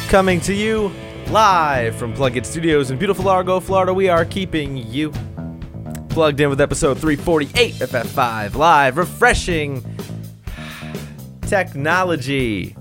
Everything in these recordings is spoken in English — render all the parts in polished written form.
Coming to you live from Plug It Studios in beautiful Largo, Florida. We are keeping you plugged in with episode 348 of F5 Live. Refreshing technology.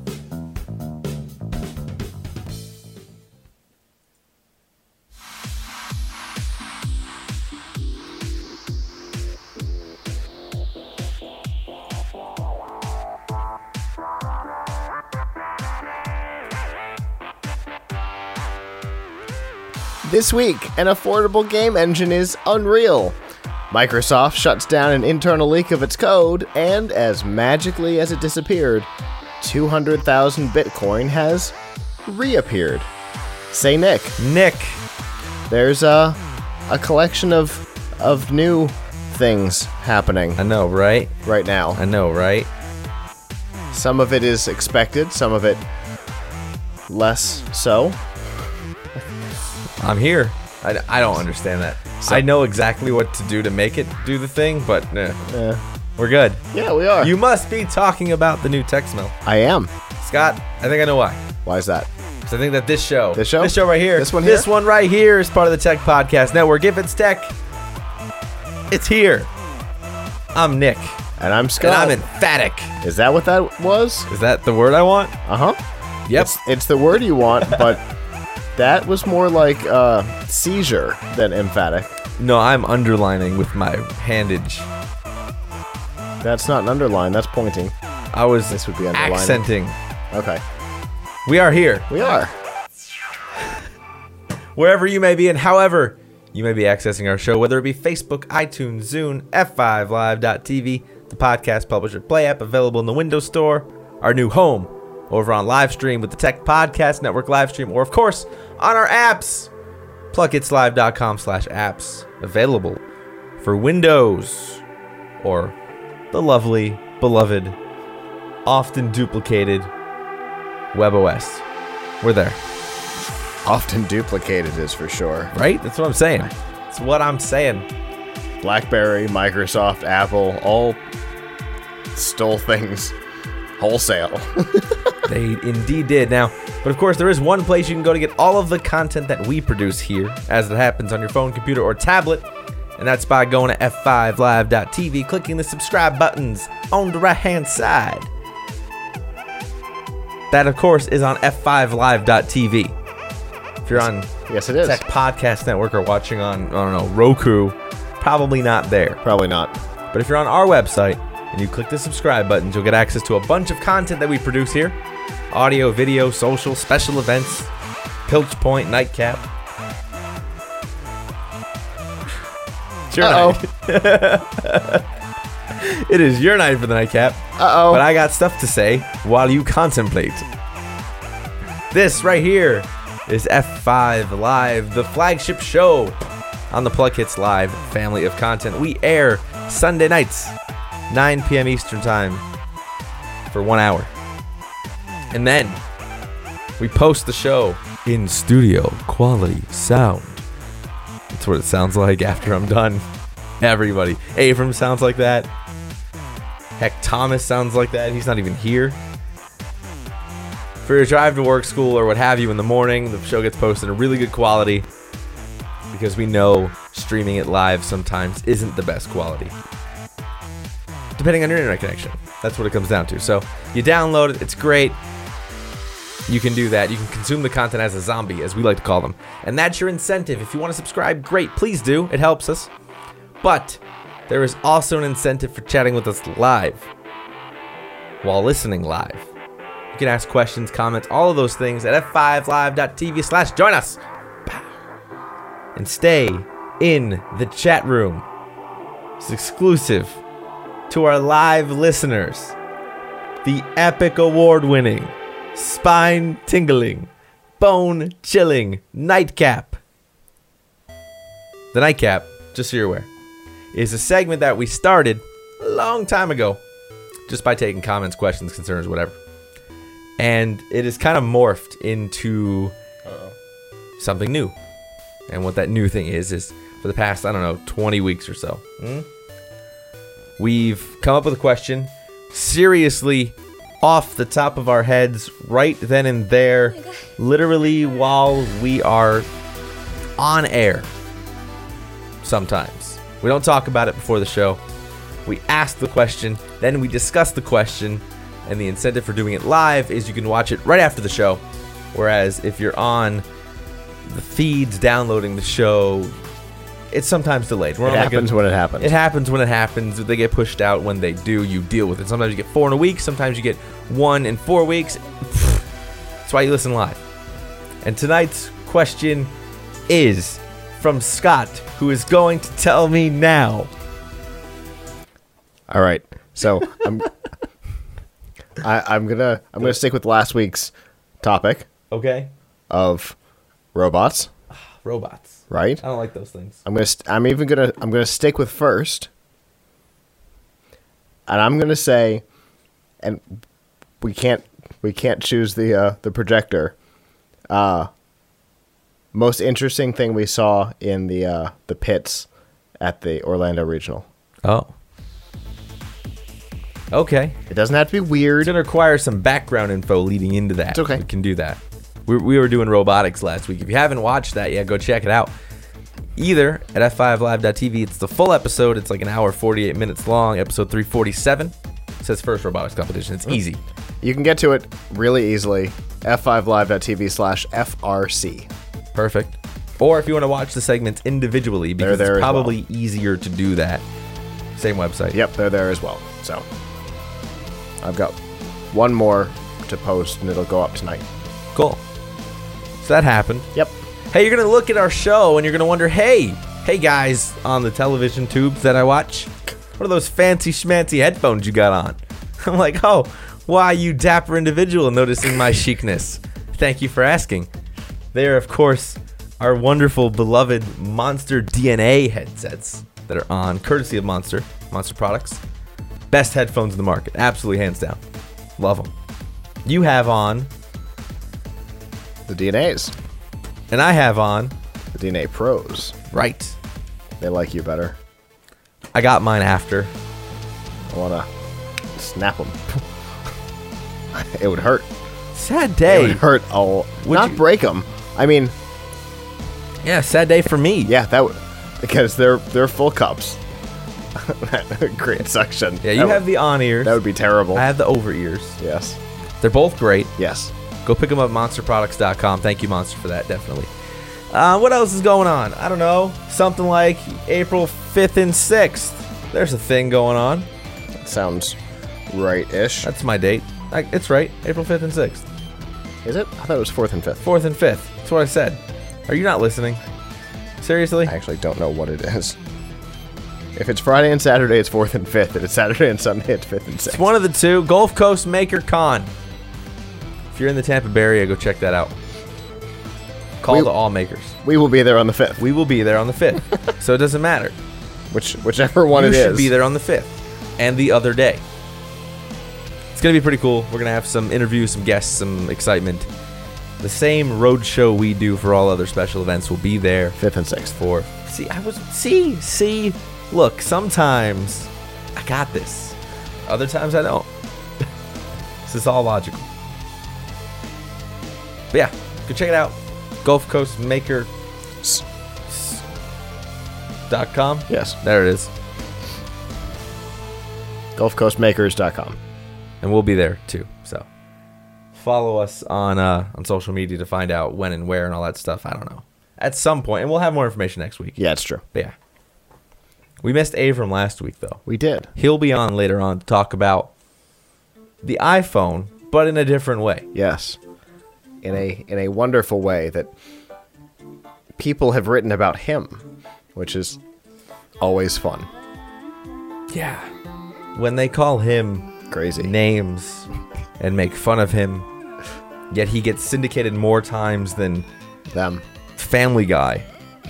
This week, an affordable game engine is Unreal. Microsoft shuts down an internal leak of its code, and as magically as it disappeared, 200,000 Bitcoin has reappeared. Say Nick. Nick. There's a collection of new things happening I know, right? right now. I know, right? Some of it is expected, some of it less so. I'm here. I don't understand that. I know exactly what to do to make it do the thing, but we're good. Yeah, we are. You must be talking about the new TechSmell. I am. Scott, I think I know why. Why is that? So I think that this show right here, This one here? this one right here is part of the Tech Podcast Network. If it's tech, it's here. I'm Nick, And I'm Scott. and I'm emphatic. Is that what that was? Is that the word I want? Uh-huh. Yep. It's the word you want, but that was more like seizure than emphatic. No, I'm underlining with my handage. That's not an underline, that's pointing. I was This would be underlining. accenting. Okay. We are here. We are. Wherever you may be and however you may be accessing our show, whether it be Facebook, iTunes, Zune, F5Live.tv, the podcast publisher Play app available in the Windows Store, our new home over on Livestream with the Tech Podcast Network Livestream, or of course on our apps, plugitslive.com/apps, available for Windows or the lovely, beloved, often duplicated WebOS. We're there. Often duplicated is for sure. Right? That's what I'm saying. That's what I'm saying. BlackBerry, Microsoft, Apple, all stole things wholesale. They indeed did. Now, but of course, there is one place you can go to get all of the content that we produce here, as it happens on your phone, computer, or tablet, and that's by going to f5live.tv, clicking the subscribe buttons on the right-hand side. That, of course, is on f5live.tv. If you're on Yes, it is. Tech Podcast Network or watching on, I don't know, Roku, probably not there. Probably not. But if you're on our website and you click the subscribe buttons, you'll get access to a bunch of content that we produce here. Audio, video, social, special events, Pilch Point, Nightcap. It's your night. It is your night for the Nightcap. Uh-oh. But I got stuff to say while you contemplate. This right here is F5 Live, the flagship show on the Plug Hits Live family of content. We air Sunday nights, 9 p.m. Eastern Time for 1 hour. And then we post the show in studio quality sound. That's what it sounds like after I'm done. Everybody. Abram sounds like that. Heck, Thomas sounds like that. He's not even here. For your drive to work, school, or what have you in the morning, the show gets posted in really good quality because we know streaming it live sometimes isn't the best quality. Depending on your internet connection. That's what it comes down to. So you download it. It's great. You can do that. You can consume the content as a zombie, as we like to call them. And that's your incentive. If you want to subscribe, great. Please do. It helps us. But there is also an incentive for chatting with us live while listening live. You can ask questions, comments, all of those things at f5live.tv/join us. And stay in the chat room. It's exclusive to our live listeners. The epic award-winning, spine-tingling, bone-chilling Nightcap. The Nightcap, just so you're aware, is a segment that we started a long time ago just by taking comments, questions, concerns, whatever. And it is kind of morphed into something new. And what that new thing is for the past, 20 weeks or so, we've come up with a question, seriously off the top of our heads right then and there, literally while we are on air. Sometimes. We don't talk about it before the show. We ask the question, then we discuss the question, and the incentive for doing it live is you can watch it right after the show. Whereas if you're on the feeds downloading the show, it's sometimes delayed. It happens when it happens. It happens when it happens. They get pushed out when they do. You deal with it. Sometimes you get 4 in a week. Sometimes you get 1 in 4 weeks. That's why you listen live. And tonight's question is from Scott, who is going to tell me now. All right. So I'm gonna stick with last week's topic Okay. of robots. Robots. Right. I don't like those things. I'm gonna stick with first, and I'm gonna say, and we can't choose the projector. Most interesting thing we saw in the pits at the Orlando Regional. Oh. Okay. It doesn't have to be weird. It's going to require some background info leading into that. It's okay. We can do that. We were doing robotics last week. If you haven't watched that yet, go check it out. Either at f5live.tv. It's the full episode. It's like an hour, 48 minutes long. Episode 347. It says first robotics competition. It's easy. You can get to it really easily. f5live.tv/FRC. Perfect. Or if you want to watch the segments individually, because They're there it's as well. probably easier to do that. Same website. Yep, they're there as well. So I've got one more to post, and it'll go up tonight. Cool. So that happened. Yep. Hey, you're going to look at our show and you're going to wonder, hey guys on the television tubes that I watch, what are those fancy schmancy headphones you got on? I'm like, oh, why, you dapper individual noticing my chicness. Thank you for asking. They are, of course, our wonderful, beloved Monster DNA headsets that are on, courtesy of Monster products. Best headphones in the market. Absolutely, hands down. Love them. You have on, The DNAs. and I have on, The DNA Pros. right. They like you better. I got mine after. I want to snap them. It would hurt. Sad It day. would hurt a lot. Not you- break them. I mean, Yeah, sad day for me. yeah, that would, because they're full cups. Great suction. Yeah, you have the on ears. That would be terrible. I have the over ears. Yes. They're both great. Yes. Go pick them up at monsterproducts.com. Thank you, Monster, for that, definitely. What else is going on? I don't know. Something like April 5th and 6th. There's a thing going on. Sounds right-ish. That's my date. It's right. April 5th and 6th. Is it? I thought it was 4th and 5th. 4th and 5th. That's what I said. Are you not listening? Seriously? I actually don't know what it is. If it's Friday and Saturday, it's 4th and 5th. If it's Saturday and Sunday, it's 5th and 6th. It's one of the two. Gulf Coast Maker Con. If you're in the Tampa Bay area, go check that out. Call to all makers. We will be there on the 5th. We will be there on the 5th. So it doesn't matter. Whichever one You it should is. be there on the 5th and the other day. It's going to be pretty cool. We're going to have some interviews, some guests, some excitement. The same road show we do for all other special events will be there 5th and 6th. for. See. Look, sometimes I got this. Other times I don't. This is all logical. But yeah, go check it out. Gulf Coast Maker. .com. Yes. There it is. GulfCoastMakers.com. And we'll be there too. So follow us on social media to find out when and where and all that stuff. I don't know. At some point, and we'll have more information next week. Yeah, it's true. But yeah. We missed Avram last week though. We did. He'll be on later on to talk about the iPhone, but in a different way. Yes. In a wonderful way that people have written about him, which is always fun. Yeah. When they call him Crazy. names and make fun of him, yet he gets syndicated more times than Them. Family Guy.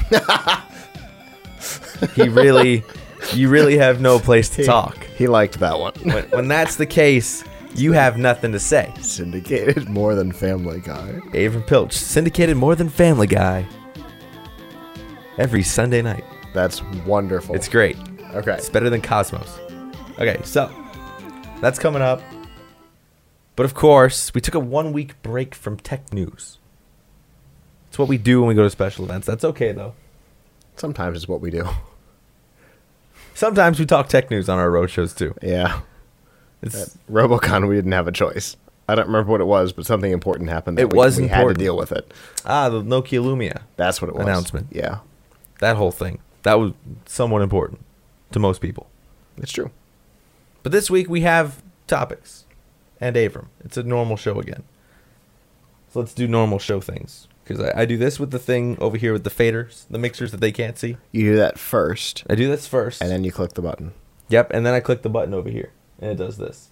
You really have no place to talk. He liked that one. When that's the case, you have nothing to say. Syndicated more than Family Guy. Avram Pilch, syndicated more than Family Guy. Every Sunday night. That's wonderful. It's great. Okay. It's better than Cosmos. Okay, so that's coming up. But of course, we took a 1-week break from tech news. It's what we do when we go to special events. That's okay, though. Sometimes it's what we do. Sometimes we talk tech news on our road shows, too. Yeah. It's At Robocon, we didn't have a choice. I don't remember what it was, but something important happened that It was we had important. to deal with it. the Nokia Lumia That's what it was. announcement. Yeah, That whole thing. That was somewhat important to most people. it's true. But this week we have topics and Avram. It's a normal show again. So let's do normal show things. Because I do this with the thing over here with the faders, the mixers that they can't see. You do that first, I do this first. and then you click the button. Yep, and then I click the button over here, and it does this.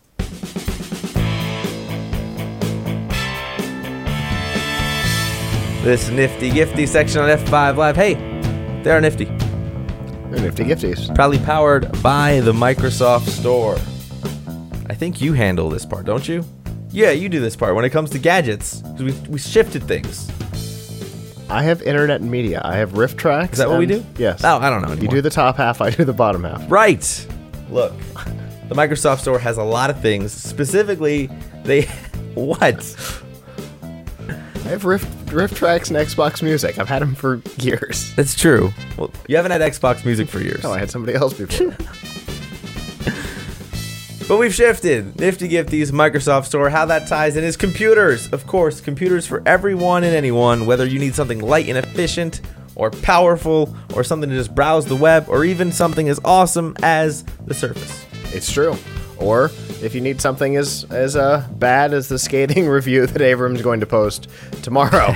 This nifty gifty section on F5 Live. Hey, they are nifty. They're nifty gifties. Proudly powered by the Microsoft Store. I think you handle this part, don't you? Yeah, you do this part when it comes to gadgets. 'Cause we shifted things. I have internet and media. I have riff tracks. Is that what we and- do? Yes. Oh, I don't know anymore. You do the top half, I do the bottom half. Right. Look, the Microsoft Store has a lot of things. Specifically, they... What? I have riff tracks and Xbox Music. I've had them for years. That's true. Well, you haven't had Xbox Music for years. No, I had somebody else before. But we've shifted. Nifty Gifties, Microsoft Store, how that ties in is computers. Of course, computers for everyone and anyone, whether you need something light and efficient, or powerful, or something to just browse the web, or even something as awesome as the Surface. It's true. Or if you need something as bad as the scathing review that Avram's going to post tomorrow.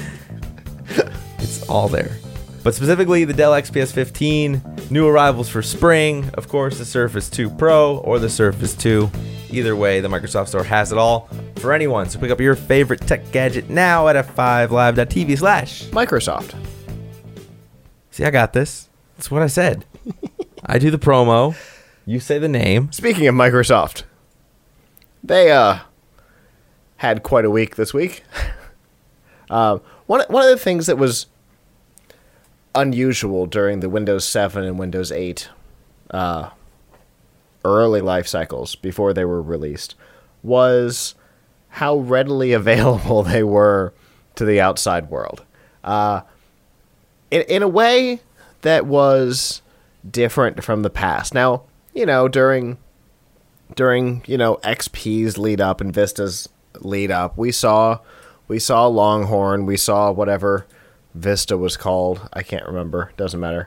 It's all there. But specifically, the Dell XPS 15, new arrivals for spring, of course, the Surface 2 Pro or the Surface 2. Either way, the Microsoft Store has it all for anyone. So pick up your favorite tech gadget now at f5live.tv/ Microsoft. See, I got this. That's what I said. I do the promo. You say the name. Speaking of Microsoft, they had quite a week this week. One of the things that was unusual during the Windows 7 and Windows 8 early life cycles before they were released was how readily available they were to the outside world. In a way that was different from the past. Now, during XP's lead up and Vista's lead up, we saw Longhorn, we saw whatever Vista was called. I can't remember. Doesn't matter.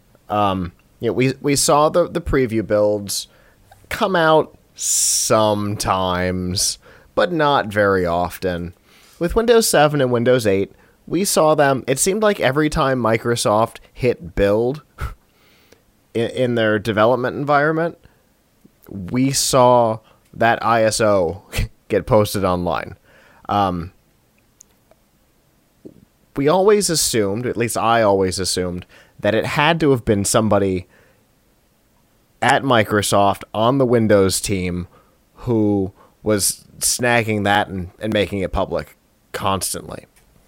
We saw the preview builds come out sometimes, but not very often. With Windows 7 and Windows 8, we saw them. It seemed like every time Microsoft hit build in their development environment, we saw that ISO get posted online. We always assumed, at least I always assumed, that it had to have been somebody at Microsoft on the Windows team who was snagging that and making it public constantly.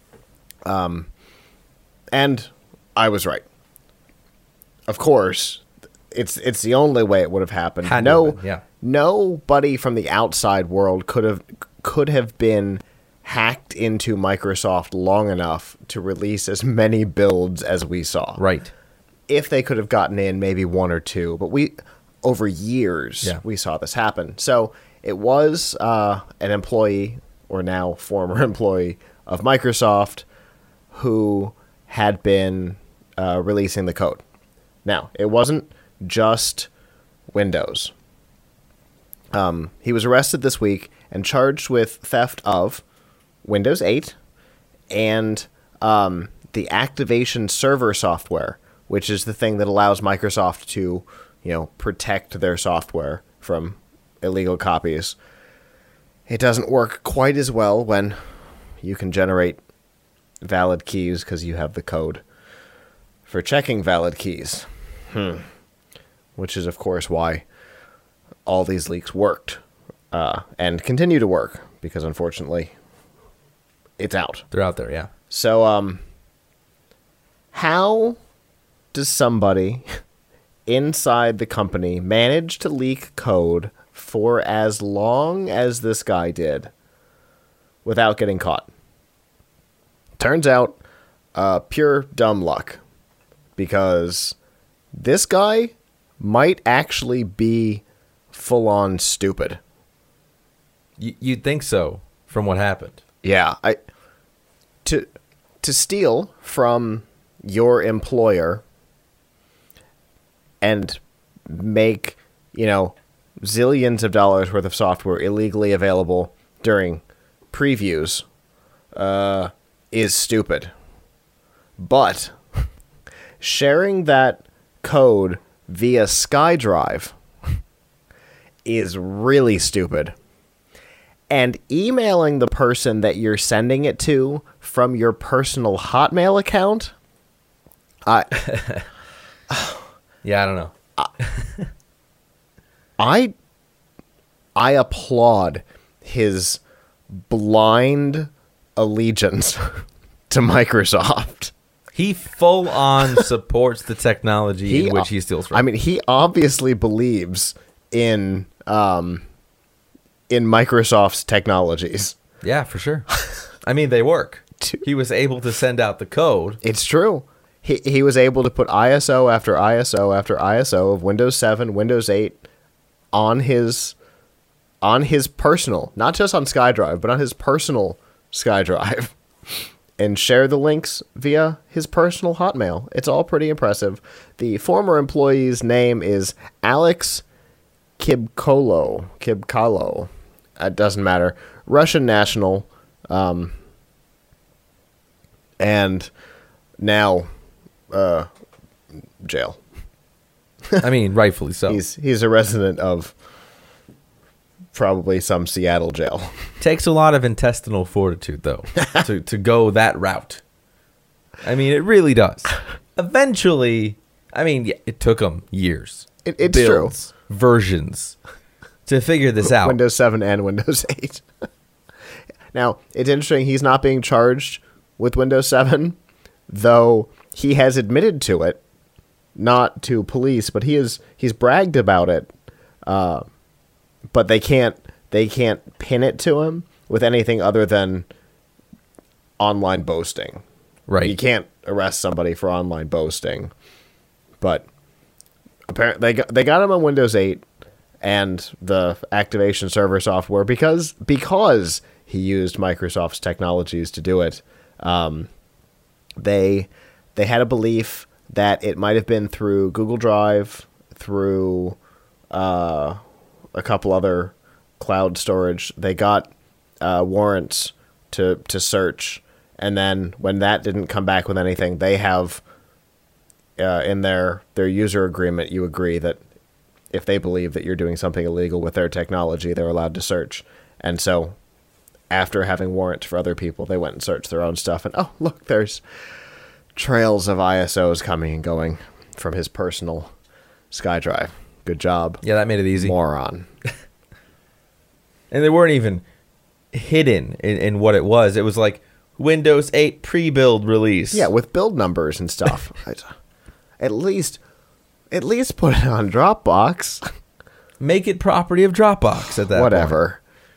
And I was right. Of course, it's the only way it would have happened. Had to have been, yeah. Nobody from the outside world could have been hacked into Microsoft long enough to release as many builds as we saw. Right. If they could have gotten in maybe one or two, but over years, we saw this happen. So it was an employee, or now former employee, of Microsoft who had been releasing the code. Now, it wasn't just Windows. He was arrested this week and charged with theft of Windows 8 and the Activation Server software, which is the thing that allows Microsoft to, protect their software from illegal copies. It doesn't work quite as well when you can generate valid keys because you have the code for checking valid keys. Which is, of course, why all these leaks worked and continue to work, because unfortunately it's out. They're out there, yeah. So, how does somebody inside the company manage to leak code for as long as this guy did without getting caught. Turns out, pure dumb luck, because this guy might actually be full-on stupid. You'd think so from what happened. Yeah, to steal from your employer and make, zillions of dollars worth of software illegally available during previews is stupid. But sharing that code via SkyDrive is really stupid. And emailing the person that you're sending it to from your personal Hotmail account, Yeah, I don't know. I applaud his blind allegiance to Microsoft. He full on supports the technology in which he steals from. I mean, he obviously believes in Microsoft's technologies. Yeah, for sure. I mean, they work. He was able to send out the code. It's true. He was able to put ISO after ISO after ISO of Windows 7, Windows 8 on his personal, not just on SkyDrive, but on his personal SkyDrive, and share the links via his personal Hotmail. It's all pretty impressive. The former employee's name is Alex Kibkalo. It doesn't matter. Russian national, and now jail. I mean, rightfully so. He's a resident of probably some Seattle jail. Takes a lot of intestinal fortitude, though, to go that route. I mean, it really does. Eventually, I mean, yeah, it took him years. It's true. Versions to figure this out. Windows 7 and Windows 8. Now, it's interesting, he's not being charged with Windows 7, though he has admitted to it, not to police, but he's bragged about it. But they can't pin it to him with anything other than online boasting. Right. You can't arrest somebody for online boasting. But apparently they got him on Windows 8 and the activation server software because he used Microsoft's technologies to do it. They had a belief that it might have been through Google Drive, through a couple other cloud storage. They got warrants to search, and then when that didn't come back with anything, they have in their user agreement, you agree that if they believe that you're doing something illegal with their technology, they're allowed to search. And so after having warrants for other people, they went and searched their own stuff, and oh, look, there's trails of ISOs coming and going from his personal SkyDrive. Good job. Yeah, that made it easy. Moron. And they weren't even hidden in what it was. It was like Windows 8 pre-build release. Yeah, with build numbers and stuff. At least put it on Dropbox. Make it property of Dropbox at that Whatever.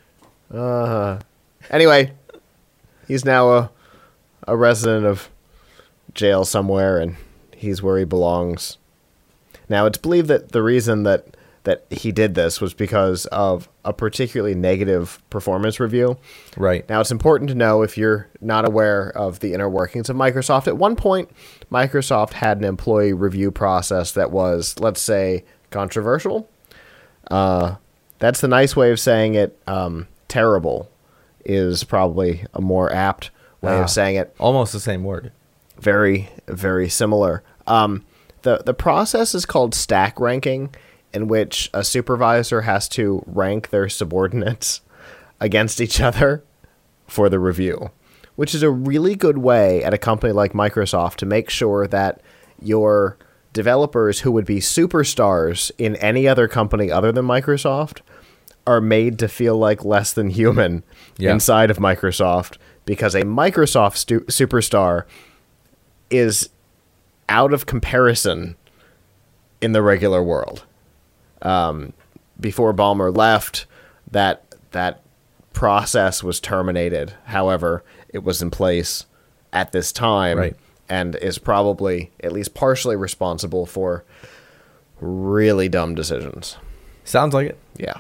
Anyway, he's now a resident of jail somewhere, and he's where he belongs. Now, it's believed that the reason that he did this was because of a particularly negative performance review. Right. Now, it's important to know, if you're not aware of the inner workings of Microsoft, at one point, Microsoft had an employee review process that was, let's say, controversial. That's the nice way of saying it. Terrible is probably a more apt way of saying it. Almost the same word. Very, very similar. The process is called stack ranking, in which a supervisor has to rank their subordinates against each other for the review, which is a really good way at a company like Microsoft to make sure that your developers who would be superstars in any other company other than Microsoft are made to feel like less than human inside of Microsoft, because a Microsoft superstar is out of comparison in the regular world. before Ballmer left, that process was terminated. However, it was in place at this time, Right. and is probably at least partially responsible for really dumb decisions. Sounds like it. Yeah.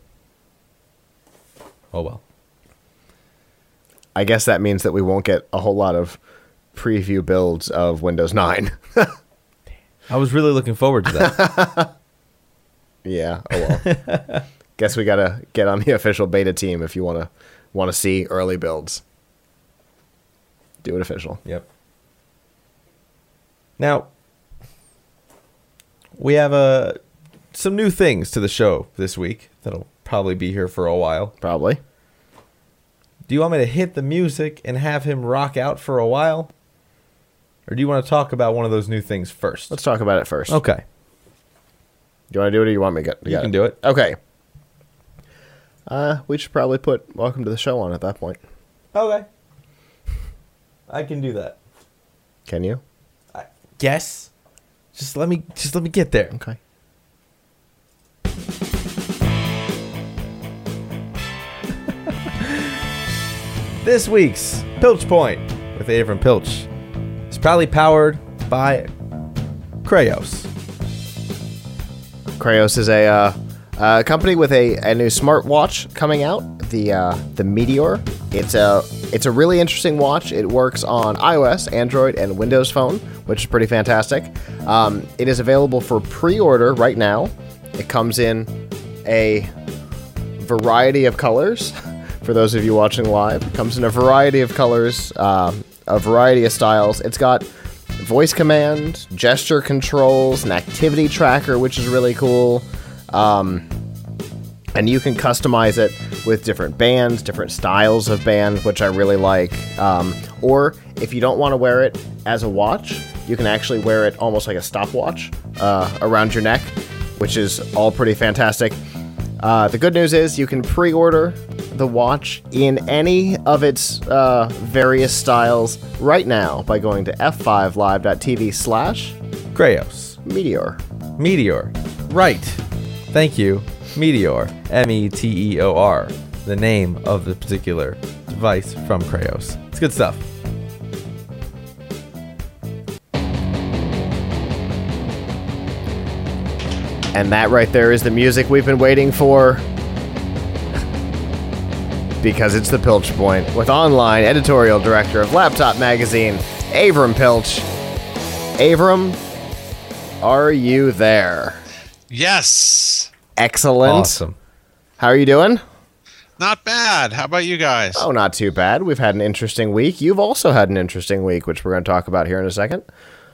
Oh, well. I guess that means that we won't get a whole lot of preview builds of Windows 9. I was really looking forward to that. Yeah. Oh well. Guess we gotta get on the official beta team if you wanna see early builds. Do it official. Yep. Now, we have some new things to the show this week that'll probably be here for a while. Probably. Do you want me to hit the music and have him rock out for a while? Or do you want to talk about one of those new things first? Let's talk about it first. Okay. Do you want to do it or you want me to get You can do it. Okay. We should probably put Welcome to the Show on at that point. Okay. I can do that. Can you? I guess. Just let me get there. Okay. This week's Pilch Point with Avram Pilch is proudly powered by Krayos. Krayos is a company with a new smartwatch coming out, the Meteor. It's a really interesting watch. It works on iOS, Android, and Windows Phone, which is pretty fantastic. It is available for pre-order right now. It comes in a variety of colors. For those of you watching live, it comes in a variety of colors, a variety of styles. It's got voice command, gesture controls, an activity tracker, which is really cool. And you can customize it with different bands, different styles of band, which I really like. Or if you don't want to wear it as a watch, you can actually wear it almost like a stopwatch around your neck, which is all pretty fantastic. The good news is you can pre-order the watch in any of its various styles right now by going to f5live.tv/Krayos Meteor. Right. Thank you. Meteor. Meteor. The name of the particular device from Krayos. It's good stuff. And that right there is the music we've been waiting for. Because it's the Pilch Point with online editorial director of Laptop Magazine, Avram Pilch. Avram, are you there? Yes. Excellent. Awesome. How are you doing? Not bad. How about you guys? Oh, not too bad. We've had an interesting week. You've also had an interesting week, which we're going to talk about here in a second.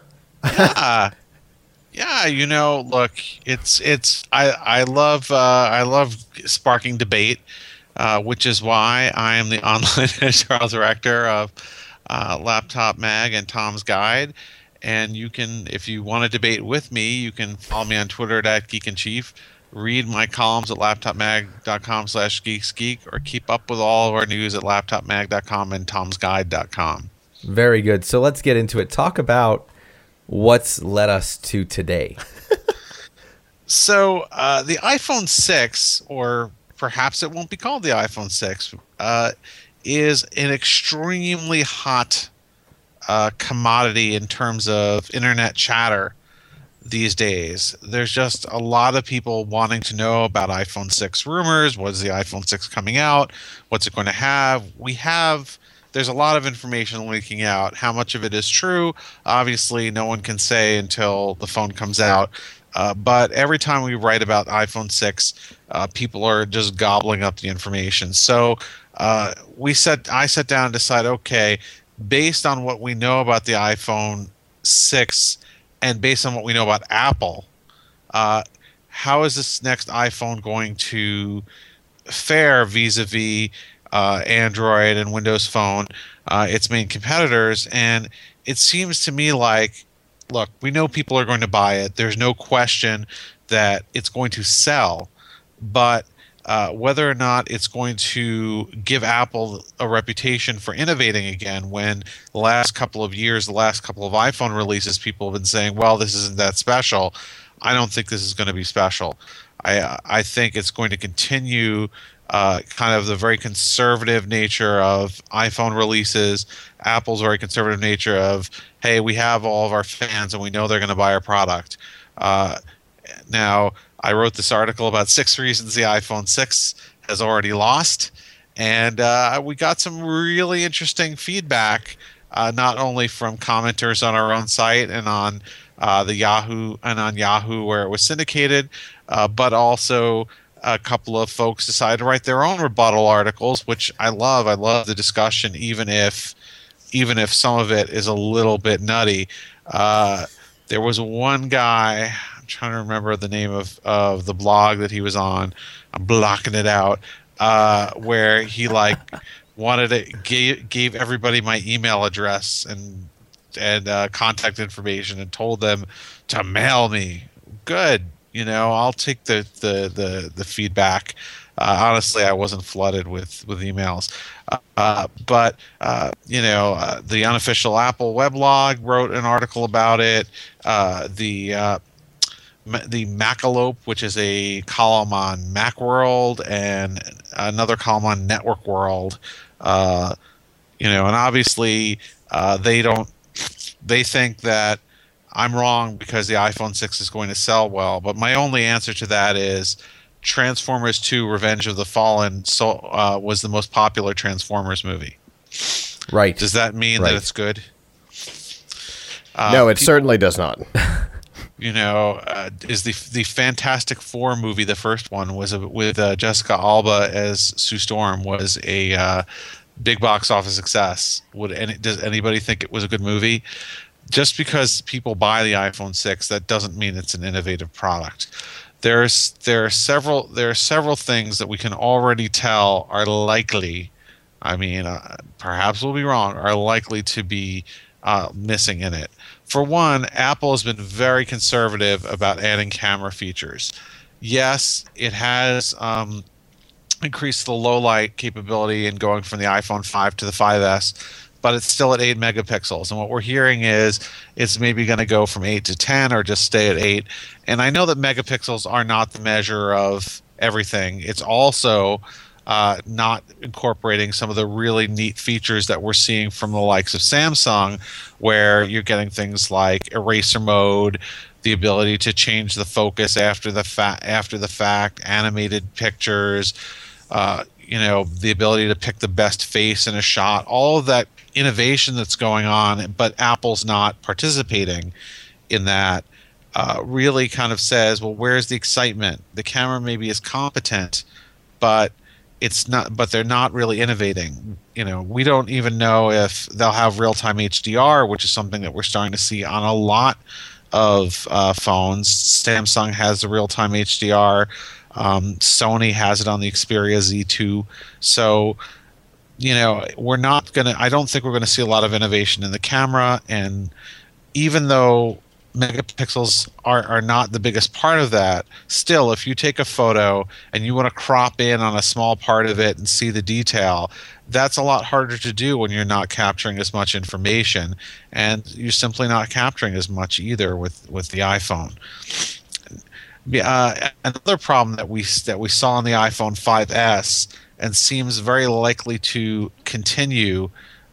Yeah, look, I love sparking debate, which is why I am the online editorial director of Laptop Mag and Tom's Guide. And you can, if you want to debate with me, you can follow me on Twitter at GeekandChief, read my columns at laptopmag.com/geeksgeek, or keep up with all of our news at laptopmag.com and tomsguide.com. Very good. So let's get into it. Talk about what's led us to today. So the iPhone 6, or perhaps it won't be called the iPhone 6, is an extremely hot commodity in terms of internet chatter these days. There's just a lot of people wanting to know about iPhone 6 rumors. What is the iPhone 6 coming out? What's it going to have? There's a lot of information leaking out. How much of it is true? Obviously, no one can say until the phone comes out. But every time we write about iPhone 6, people are just gobbling up the information. So I sat down and decided, okay, based on what we know about the iPhone 6 and based on what we know about Apple, how is this next iPhone going to fare vis-a-vis Android and Windows Phone, its main competitors? And it seems to me like, look, we know people are going to buy it. There's no question that it's going to sell. But whether or not it's going to give Apple a reputation for innovating again, when the last couple of years, the last couple of iPhone releases, people have been saying, well, this isn't that special. I don't think this is going to be special. I think it's going to continue kind of the very conservative nature of iPhone releases, Apple's very conservative nature of, hey, we have all of our fans and we know they're going to buy our product. Now, I wrote this article about 6 reasons the iPhone 6 has already lost, and we got some really interesting feedback, not only from commenters on our own site and on the Yahoo where it was syndicated, but also a couple of folks decided to write their own rebuttal articles, which I love. I love the discussion, even if some of it is a little bit nutty. There was one guy, I'm trying to remember the name of the blog that he was on. I'm blocking it out. Where he gave everybody my email address and contact information and told them to mail me. Good. I'll take the feedback. Honestly, I wasn't flooded with emails. But the unofficial Apple weblog wrote an article about it. The Macalope, which is a column on Macworld and another column on Network World, and obviously they think that I'm wrong because the iPhone 6 is going to sell well. But my only answer to that is Transformers 2: Revenge of the Fallen was the most popular Transformers movie. Right. Does that mean that it's good? No, it certainly does not. Is the Fantastic Four movie, the first one, was with Jessica Alba as Sue Storm, was a big box office success. Does anybody think it was a good movie? Just because people buy the iPhone 6, that doesn't mean it's an innovative product. There are several things that we can already tell are likely. I mean, perhaps we'll be wrong. Are likely to be missing in it. For one, Apple has been very conservative about adding camera features. Yes, it has increased the low light capability and going from the iPhone 5 to the 5S, but it's still at 8 megapixels. And what we're hearing is it's maybe going to go from 8 to 10 or just stay at 8. And I know that megapixels are not the measure of everything. It's also not incorporating some of the really neat features that we're seeing from the likes of Samsung, where you're getting things like eraser mode, the ability to change the focus after the fact, animated pictures, the ability to pick the best face in a shot, all of that innovation that's going on, but Apple's not participating in that. Really kind of says, well, where's the excitement? The camera maybe is competent, but they're not really innovating. We don't even know if they'll have real-time HDR, which is something that we're starting to see on a lot of phones. Samsung has the real-time HDR. Sony has it on the Xperia Z2. So, I don't think we're going to see a lot of innovation in the camera. And even though megapixels are not the biggest part of that, still, if you take a photo and you want to crop in on a small part of it and see the detail, that's a lot harder to do when you're not capturing as much information, and you're simply not capturing as much either with the iPhone. Another problem that we saw on the iPhone 5S and seems very likely to continue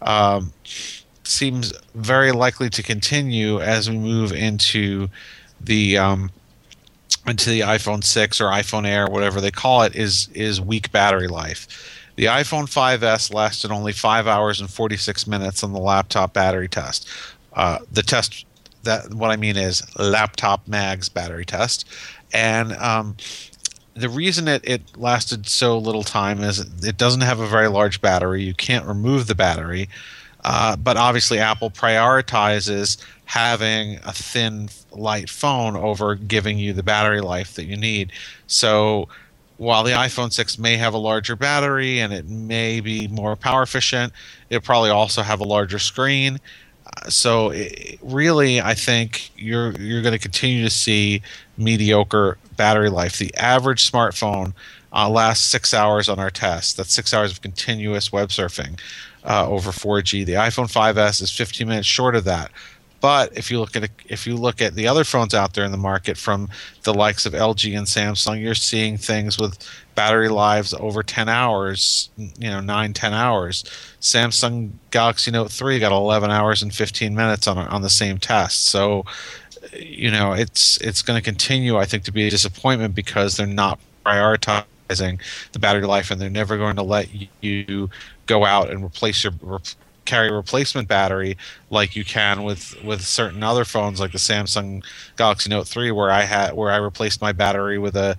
as we move into the iPhone 6 or iPhone Air, whatever they call it, is weak battery life. The iPhone 5S lasted only 5 hours and 46 minutes on the laptop battery test. The test, that what I mean is Laptop Mag's battery test. And the reason it lasted so little time is it doesn't have a very large battery. You can't remove the battery. But obviously Apple prioritizes having a thin, light phone over giving you the battery life that you need. So while the iPhone 6 may have a larger battery and it may be more power efficient, it'll probably also have a larger screen. So really, I think you're going to continue to see mediocre battery life. The average smartphone lasts 6 hours on our test. That's 6 hours of continuous web surfing over 4G. The iPhone 5S is 15 minutes short of that. But if you look at the other phones out there in the market from the likes of LG and Samsung, you're seeing things with battery lives over 10 hours, 9, 10 hours. Samsung Galaxy Note 3 got 11 hours and 15 minutes on the same test. So, it's going to continue, I think, to be a disappointment because they're not prioritizing the battery life, and they're never going to let you go out and carry a replacement battery like you can with certain other phones like the Samsung Galaxy Note 3, where I replaced my battery with a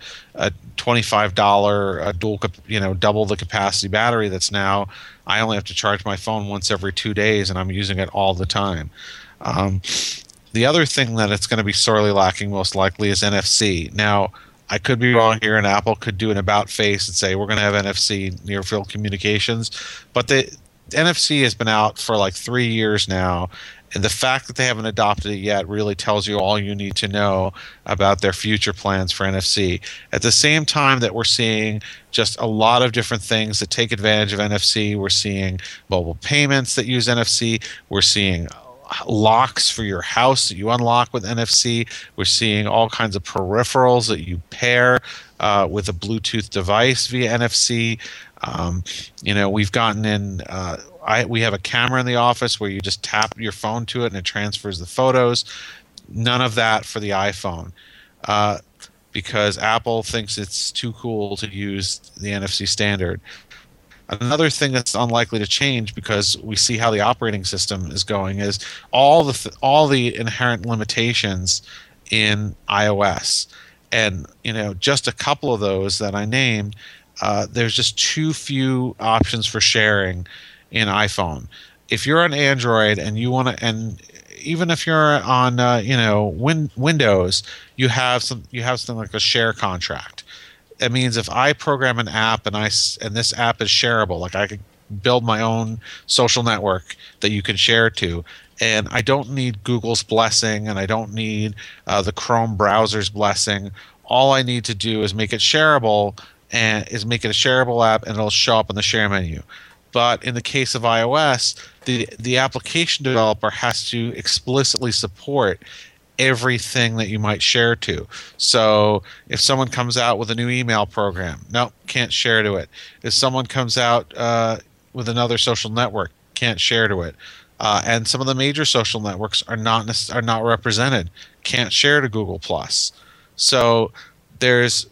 $25 double the capacity battery that's now I only have to charge my phone once every 2 days, and I'm using it all the time. The other thing that it's going to be sorely lacking most likely is NFC. Now, I could be wrong here, and Apple could do an about face and say we're going to have NFC near field communications, but the NFC has been out for like 3 years now, and the fact that they haven't adopted it yet really tells you all you need to know about their future plans for NFC. At the same time that we're seeing just a lot of different things that take advantage of NFC, we're seeing mobile payments that use NFC, we're seeing locks for your house that you unlock with NFC. We're seeing all kinds of peripherals that you pair with a Bluetooth device via NFC. We've gotten in. We have a camera in the office where you just tap your phone to it and it transfers the photos. None of that for the iPhone, because Apple thinks it's too cool to use the NFC standard. Another thing that's unlikely to change because we see how the operating system is going is all the inherent limitations in iOS, and just a couple of those that I named. There's just too few options for sharing in iPhone. If you're on Android and you want to, and even if you're on Windows, you have something like a share contract. That means if I program an app and this app is shareable, like I could build my own social network that you can share to, and I don't need Google's blessing and I don't need the Chrome browser's blessing. All I need to do is make it shareable and make it a shareable app, and it'll show up in the share menu. But in the case of iOS, the application developer has to explicitly support everything that you might share to. So if someone comes out with a new email program, no, can't share to it. If someone comes out with another social network, can't share to it. And some of the major social networks are not represented, can't share to Google+. So there's,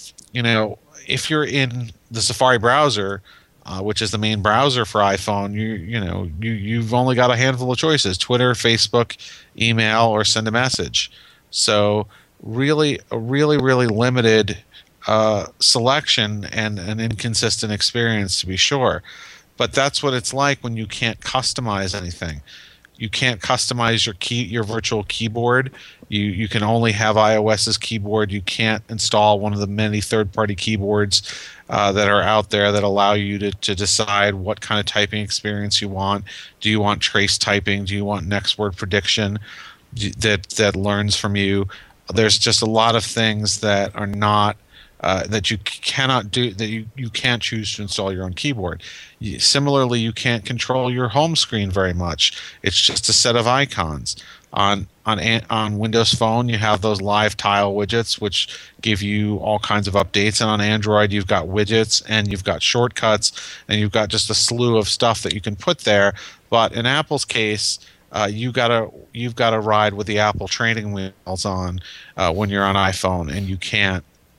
if you're in the Safari browser, which is the main browser for iPhone, you've only got a handful of choices: Twitter, Facebook, email, or send a message. So really limited selection and an inconsistent experience, to be sure. But that's what it's like when you can't customize anything. You can't customize your virtual keyboard. You can only have iOS's keyboard. You can't install one of the many third-party keyboards that are out there that allow you to decide what kind of typing experience you want. Do you want trace typing? Do you want next word prediction that learns from you? There's just a lot of things that are not that you cannot do, that you can't choose to install your own keyboard. Similarly, you can't control your home screen very much. It's just a set of icons. On Windows Phone, you have those live tile widgets, which give you all kinds of updates. And on Android, you've got widgets and you've got shortcuts and you've got just a slew of stuff that you can put there. But in Apple's case, you've got to ride with the Apple training wheels on when you're on iPhone, and you can't.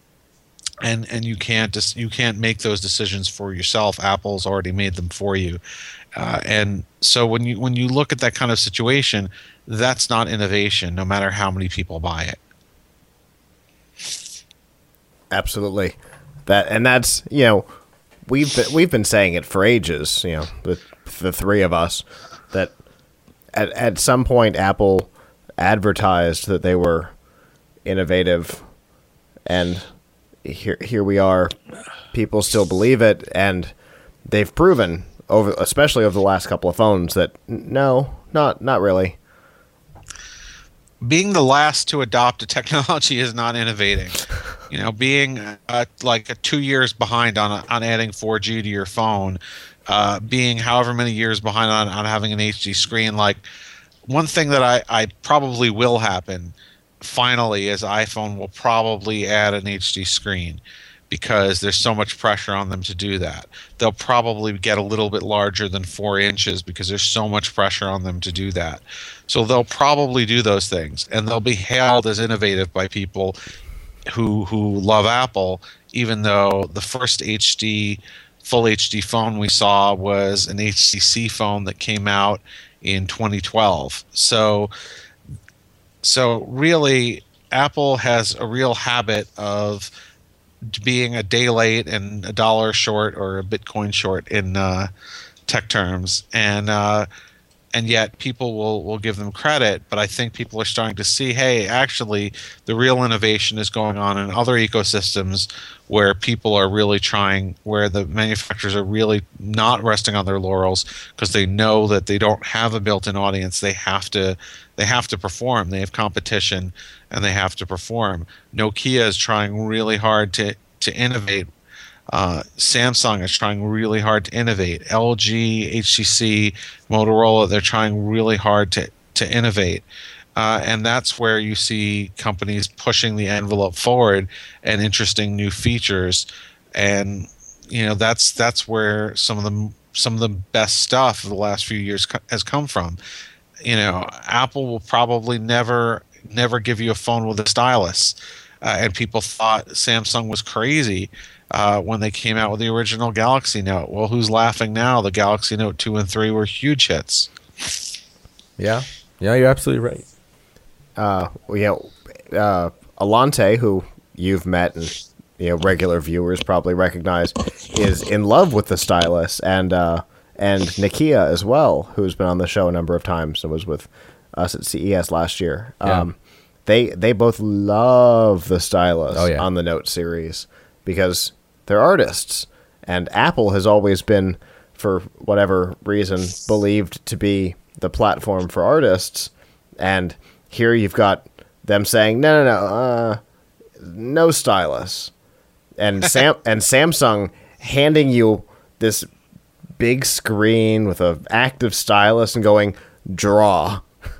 And you can't make those decisions for yourself. Apple's already made them for you, and so when you look at that kind of situation, that's not innovation, no matter how many people buy it. Absolutely, that's we've been saying it for ages. The three of us, that at some point Apple advertised that they were innovative, and here we are. People still believe it, and they've proven especially over the last couple of phones, that no, not really. Being the last to adopt a technology is not innovating. Being like 2 years behind on adding 4G to your phone, being however many years behind on having an HD screen, like one thing that I probably will happen finally is iPhone will probably add an HD screen, because there's so much pressure on them to do that. They'll probably get a little bit larger than 4 inches because there's so much pressure on them to do that. So they'll probably do those things, and they'll be hailed as innovative by people who love Apple, even though the first full HD phone we saw was an HTC phone that came out in 2012. So really, Apple has a real habit of being a day late and a dollar short or a Bitcoin short in tech terms, and yet people will give them credit. But I think people are starting to see, hey, actually, the real innovation is going on in other ecosystems where people are really trying, where the manufacturers are really not resting on their laurels because they know that they don't have a built-in audience. They have to perform. They have competition, and they have to perform. Nokia is trying really hard to innovate. Samsung is trying really hard to innovate. LG, HTC, Motorola, they're trying really hard to innovate. And that's where you see companies pushing the envelope forward and interesting new features. And that's where some of the best stuff of the last few years has come from. Apple will probably never give you a phone with a stylus, and people thought Samsung was crazy when they came out with the original Galaxy Note. Well, who's laughing now? The Galaxy Note 2 and 3 were huge hits. Yeah, you're absolutely right. Alante, who you've met and regular viewers probably recognize, is in love with the stylus, and Nakia as well, who's been on the show a number of times and was with us at CES last year. Yeah. They both love the stylus on the Note series because they're artists, and Apple has always been, for whatever reason, believed to be the platform for artists. And here you've got them saying, no stylus, and Samsung handing you this big screen with an active stylus and going, draw.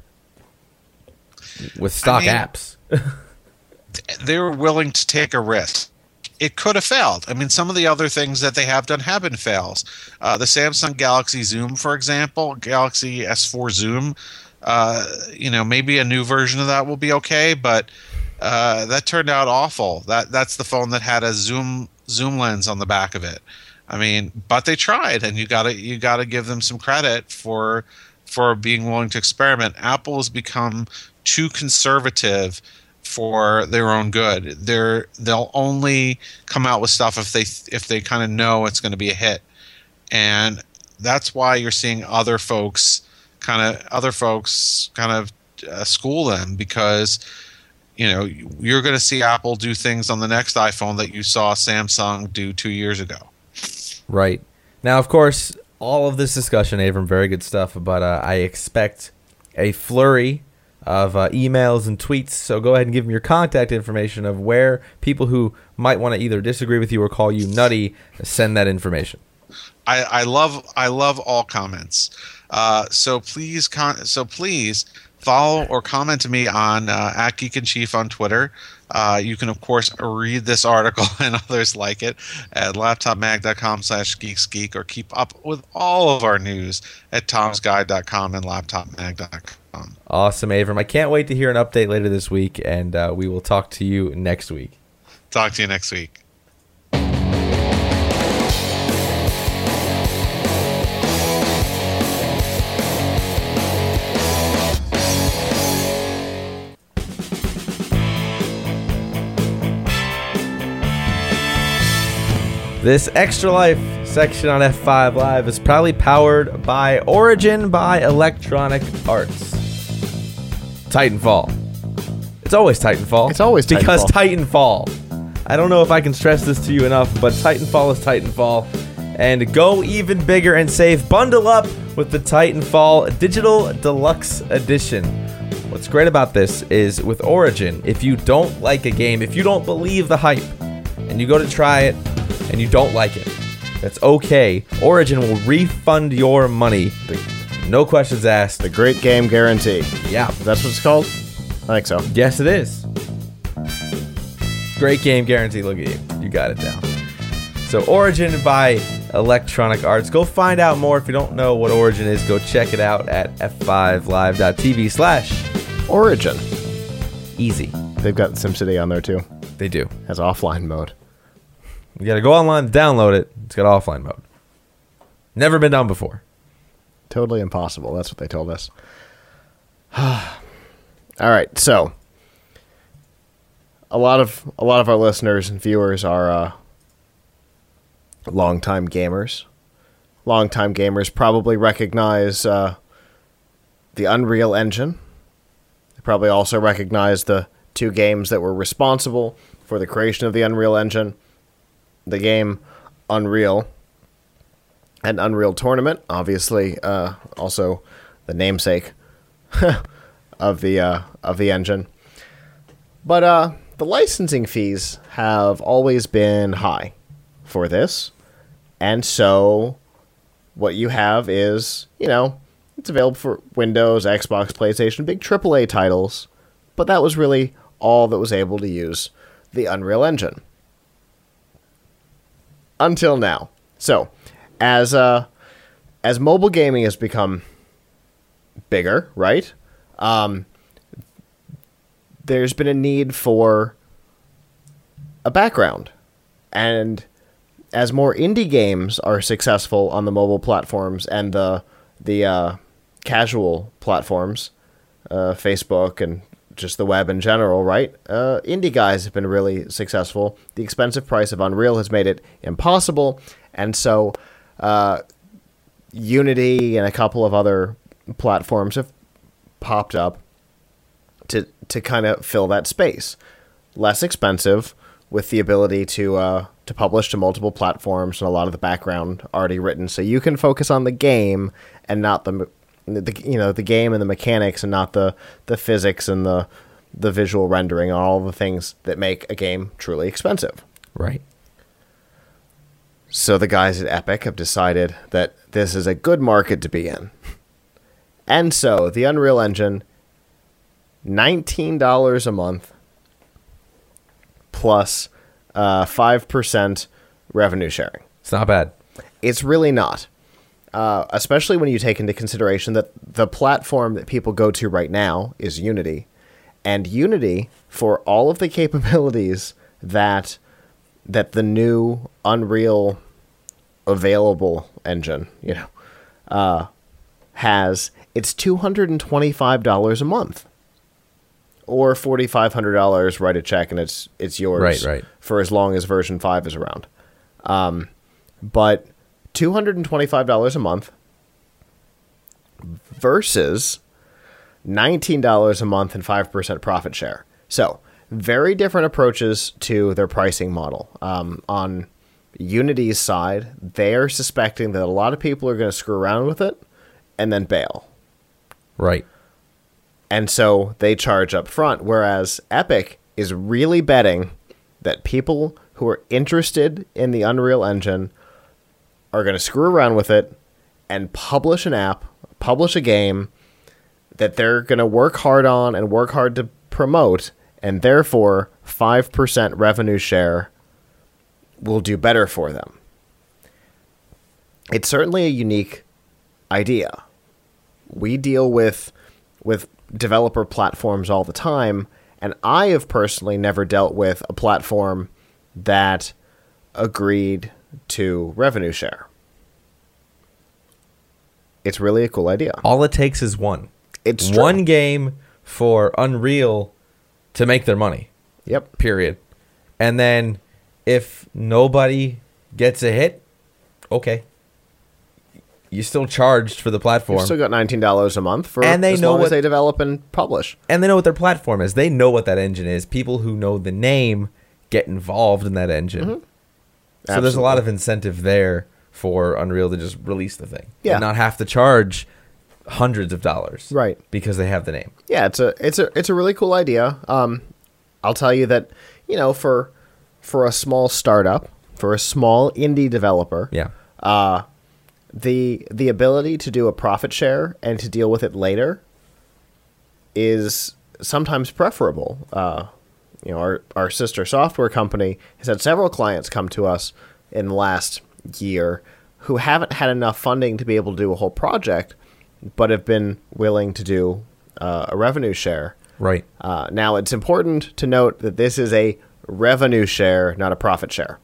With stock apps. They were willing to take a risk. It could have failed. I mean, some of the other things that they have done have been fails. The Samsung Galaxy Zoom, for example, Galaxy S4 Zoom, maybe a new version of that will be okay, but that turned out awful. That's the phone that had a zoom lens on the back of it. I mean, but they tried, and you gotta give them some credit for being willing to experiment. Apple has become too conservative for their own good. They'll only come out with stuff if they kind of know it's going to be a hit, and that's why you're seeing other folks kind of school them, because you're going to see Apple do things on the next iPhone that you saw Samsung do 2 years ago. Right. Now, of course, all of this discussion, Avram, very good stuff, but I expect a flurry of emails and tweets, so go ahead and give them your contact information of where people who might want to either disagree with you or call you nutty send that information. I love all comments. So please follow or comment to me on at Geek in Chief on Twitter. You can, of course, read this article and others like it at laptopmag.com/geeksgeek, or keep up with all of our news at tomsguide.com and laptopmag.com. Awesome, Avram. I can't wait to hear an update later this week, and we will talk to you next week. Talk to you next week. This Extra Life section on F5 Live is proudly powered by Origin by Electronic Arts. Titanfall. It's always Titanfall. It's always Titanfall. Because Titanfall. I don't know if I can stress this to you enough, but Titanfall is Titanfall. And go even bigger and save. Bundle up with the Titanfall Digital Deluxe Edition. What's great about this is with Origin, if you don't like a game, if you don't believe the hype, and you go to try it, and you don't like it, that's okay. Origin will refund your money. No questions asked. The Great Game Guarantee. Yeah. That's what it's called? I think so. Yes, it is. Great Game Guarantee. Look at you. You got it down. So Origin by Electronic Arts. Go find out more. If you don't know what Origin is, go check it out at f5live.tv/Origin. Easy. They've got SimCity on there too. They do. Has offline mode. You got to go online, download it. It's got offline mode. Never been done before. Totally impossible. That's what they told us. All right, so a lot of our listeners and viewers are longtime gamers. Longtime gamers probably recognize the Unreal Engine. They probably also recognize the two games that were responsible for the creation of the Unreal Engine. The game Unreal and Unreal Tournament, obviously, also the namesake of the engine. But the licensing fees have always been high for this, and so what you have is, it's available for Windows, Xbox, PlayStation, big AAA titles, but that was really all that was able to use the Unreal Engine. Until now. So, as mobile gaming has become bigger, right? There's been a need for a background. And as more indie games are successful on the mobile platforms and the casual platforms, Facebook and just the web in general, right? Indie guys have been really successful. The expensive price of Unreal has made it impossible. And so Unity and a couple of other platforms have popped up to kind of fill that space. Less expensive, with the ability to publish to multiple platforms and a lot of the background already written. So you can focus on the game and not the game and the mechanics, and not the physics and the visual rendering and all the things that make a game truly expensive. Right. So the guys at Epic have decided that this is a good market to be in. And so the Unreal Engine, $19 a month plus 5% revenue sharing. It's not bad. It's really not. Especially when you take into consideration that the platform that people go to right now is Unity. And Unity, for all of the capabilities that the new Unreal available engine, has, it's $225 a month. Or $4,500, write a check, and it's yours right. for as long as version 5 is around. But $225 a month versus $19 a month and 5% profit share. So, very different approaches to their pricing model. On Unity's side, they are suspecting that a lot of people are going to screw around with it and then bail. Right. And so they charge up front, whereas Epic is really betting that people who are interested in the Unreal Engine are going to screw around with it and publish an app, publish a game that they're going to work hard on and work hard to promote, and therefore 5% revenue share will do better for them. It's certainly a unique idea. We deal with developer platforms all the time, and I have personally never dealt with a platform that agreed to revenue share. It's really a cool idea. All it takes is one. It's true. One game for Unreal to make their money. Yep. Period. And then if nobody gets a hit, okay. You still charged for the platform. You've still got $19 a month for and as long as they develop and publish. And they know what their platform is. They know what that engine is. People who know the name get involved in that engine. Mm-hmm. So there's a lot of incentive there for Unreal to just release the thing. Yeah. And not have to charge hundreds of dollars. Right. Because they have the name. Yeah, it's a really cool idea. I'll tell you that, for a small startup, for a small indie developer, Yeah. the ability to do a profit share and to deal with it later is sometimes preferable. Our sister software company has had several clients come to us in the last year who haven't had enough funding to be able to do a whole project, but have been willing to do a revenue share. Right. Now, it's important to note that this is a revenue share, not a profit share.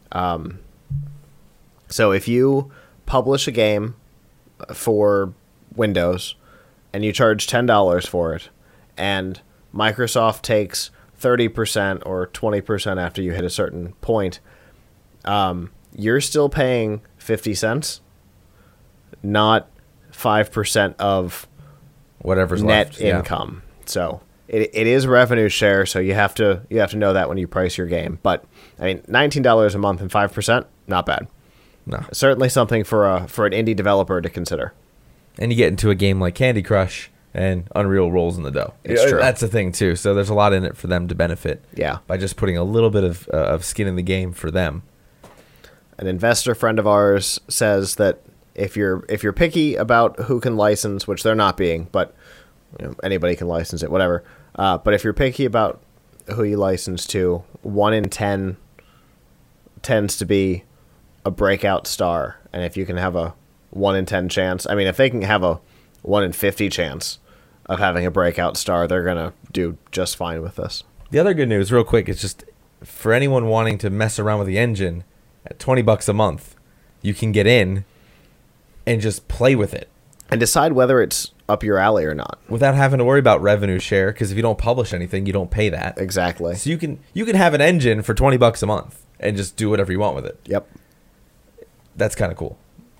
So if you publish a game for Windows and you charge $10 for it, and Microsoft takes 30% or 20% after you hit a certain point, you're still paying 50 cents, not 5% of Whatever's net left. Yeah. income. So it is revenue share, so you have to know that when you price your game. But I mean, $19 a month and 5%, not bad. No. Certainly something for an indie developer to consider. And you get into a game like Candy Crush, and Unreal rolls in the dough. It's true. That's the thing, too. So there's a lot in it for them to benefit. Yeah. By just putting a little bit of skin in the game for them. An investor friend of ours says that if you're picky about who can license, which they're not being, but anybody can license it, whatever. But if you're picky about who you license to, 1 in 10 tends to be a breakout star. And if you can have a 1 in 10 chance, I mean, if they can have a 1 in 50 chance of having a breakout star, they're going to do just fine with this. The other good news, real quick, is just for anyone wanting to mess around with the engine, at $20 a month, you can get in and just play with it. And decide whether it's up your alley or not. Without having to worry about revenue share, because if you don't publish anything, you don't pay that. Exactly. So you can have an engine for $20 a month and just do whatever you want with it. Yep. That's kind of cool.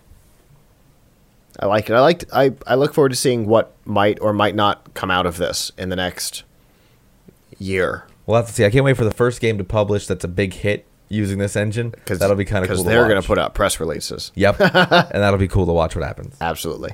I like it. I look forward to seeing what might or might not come out of this in the next year. We'll have to see. I can't wait for the first game to publish that's a big hit using this engine. Because that'll be kind of cool to watch. Because they're going to put out press releases. Yep. And that'll be cool to watch what happens. Absolutely.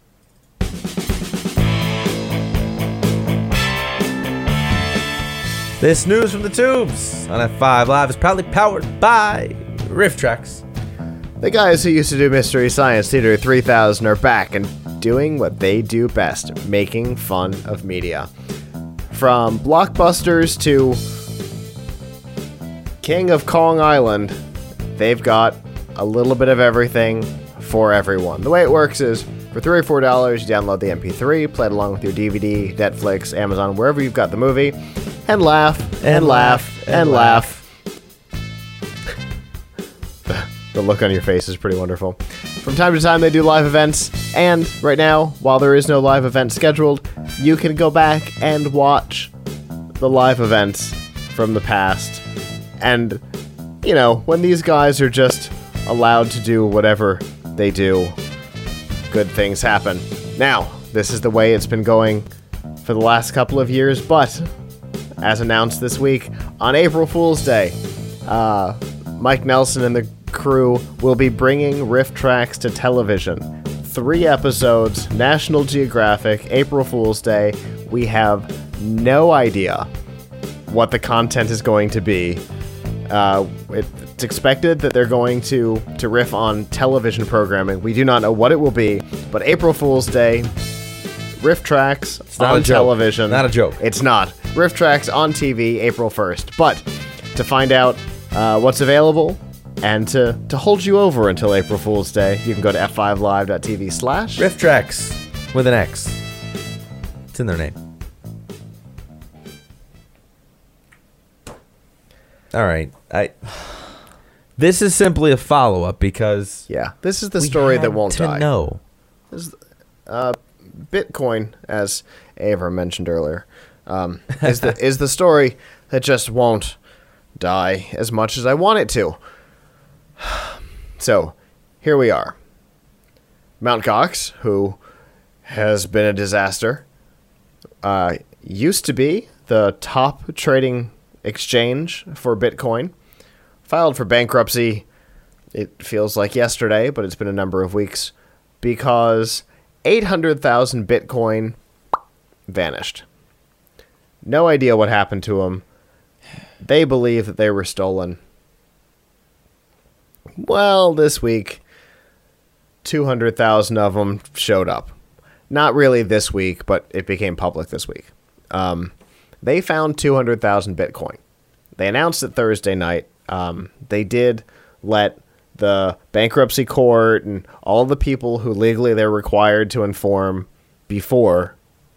This news from the tubes on F5 Live is proudly powered by RiffTrax. The guys who used to do Mystery Science Theater 3000 are back and doing what they do best, making fun of media. From blockbusters to King of Kong Island, they've got a little bit of everything for everyone. The way it works is, for $3 or $4, you download the MP3, play it along with your DVD, Netflix, Amazon, wherever you've got the movie, and laugh, and laugh, and laugh. The look on your face is pretty wonderful. From time to time, they do live events, and right now, while there is no live event scheduled, you can go back and watch the live events from the past. And, when these guys are just allowed to do whatever they do, good things happen. Now, this is the way it's been going for the last couple of years, but as announced this week, on April Fool's Day, Mike Nelson and the crew will be bringing RiffTrax to television. 3 episodes, National Geographic, April Fool's Day. We have no idea what the content is going to be. It's expected that they're going to riff on television programming. We do not know what it will be, but April Fool's Day, RiffTrax on television. Not a joke. It's not. RiffTrax on TV, April 1st. But to find out what's available and to hold you over until April Fool's Day, you can go to f5live.tv/ RiffTrax with an X. It's in their name. All right. This is simply a follow-up because... Yeah, this is the story that won't die. No. Bitcoin, as Ava mentioned earlier, is the story that just won't die as much as I want it to. So, here we are. Mt. Gox, who has been a disaster, used to be the top trading exchange for Bitcoin, filed for bankruptcy. It feels like yesterday, but it's been a number of weeks, because 800,000 Bitcoin vanished. No idea what happened to them. They believe that they were stolen. Well, this week, 200,000 of them showed up. Not really this week, but it became public this week. They found 200,000 Bitcoin. They announced it Thursday night. They did let the bankruptcy court and all the people who legally they're required to inform before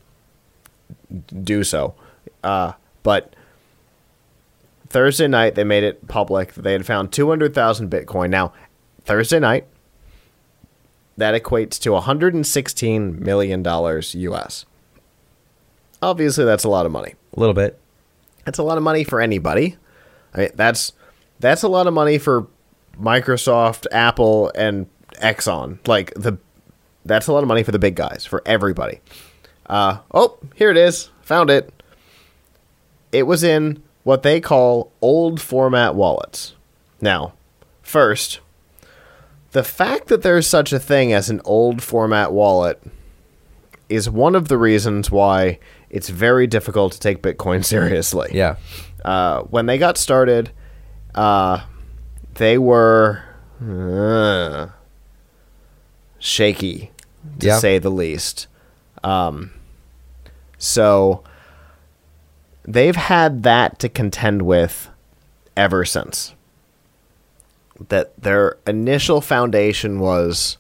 do so. But Thursday night, they made it public that they had found 200,000 Bitcoin. Now, Thursday night, that equates to $116 million US. Obviously, that's a lot of money. A little bit. That's a lot of money for anybody. I mean, that's a lot of money for Microsoft, Apple, and Exxon. That's a lot of money for the big guys, for everybody. Here it is. Found it. It was in what they call old format wallets. Now, first, the fact that there's such a thing as an old format wallet is one of the reasons why it's very difficult to take Bitcoin seriously. Yeah. When they got started, they were shaky, to say the least. So they've had that to contend with ever since. That their initial foundation was,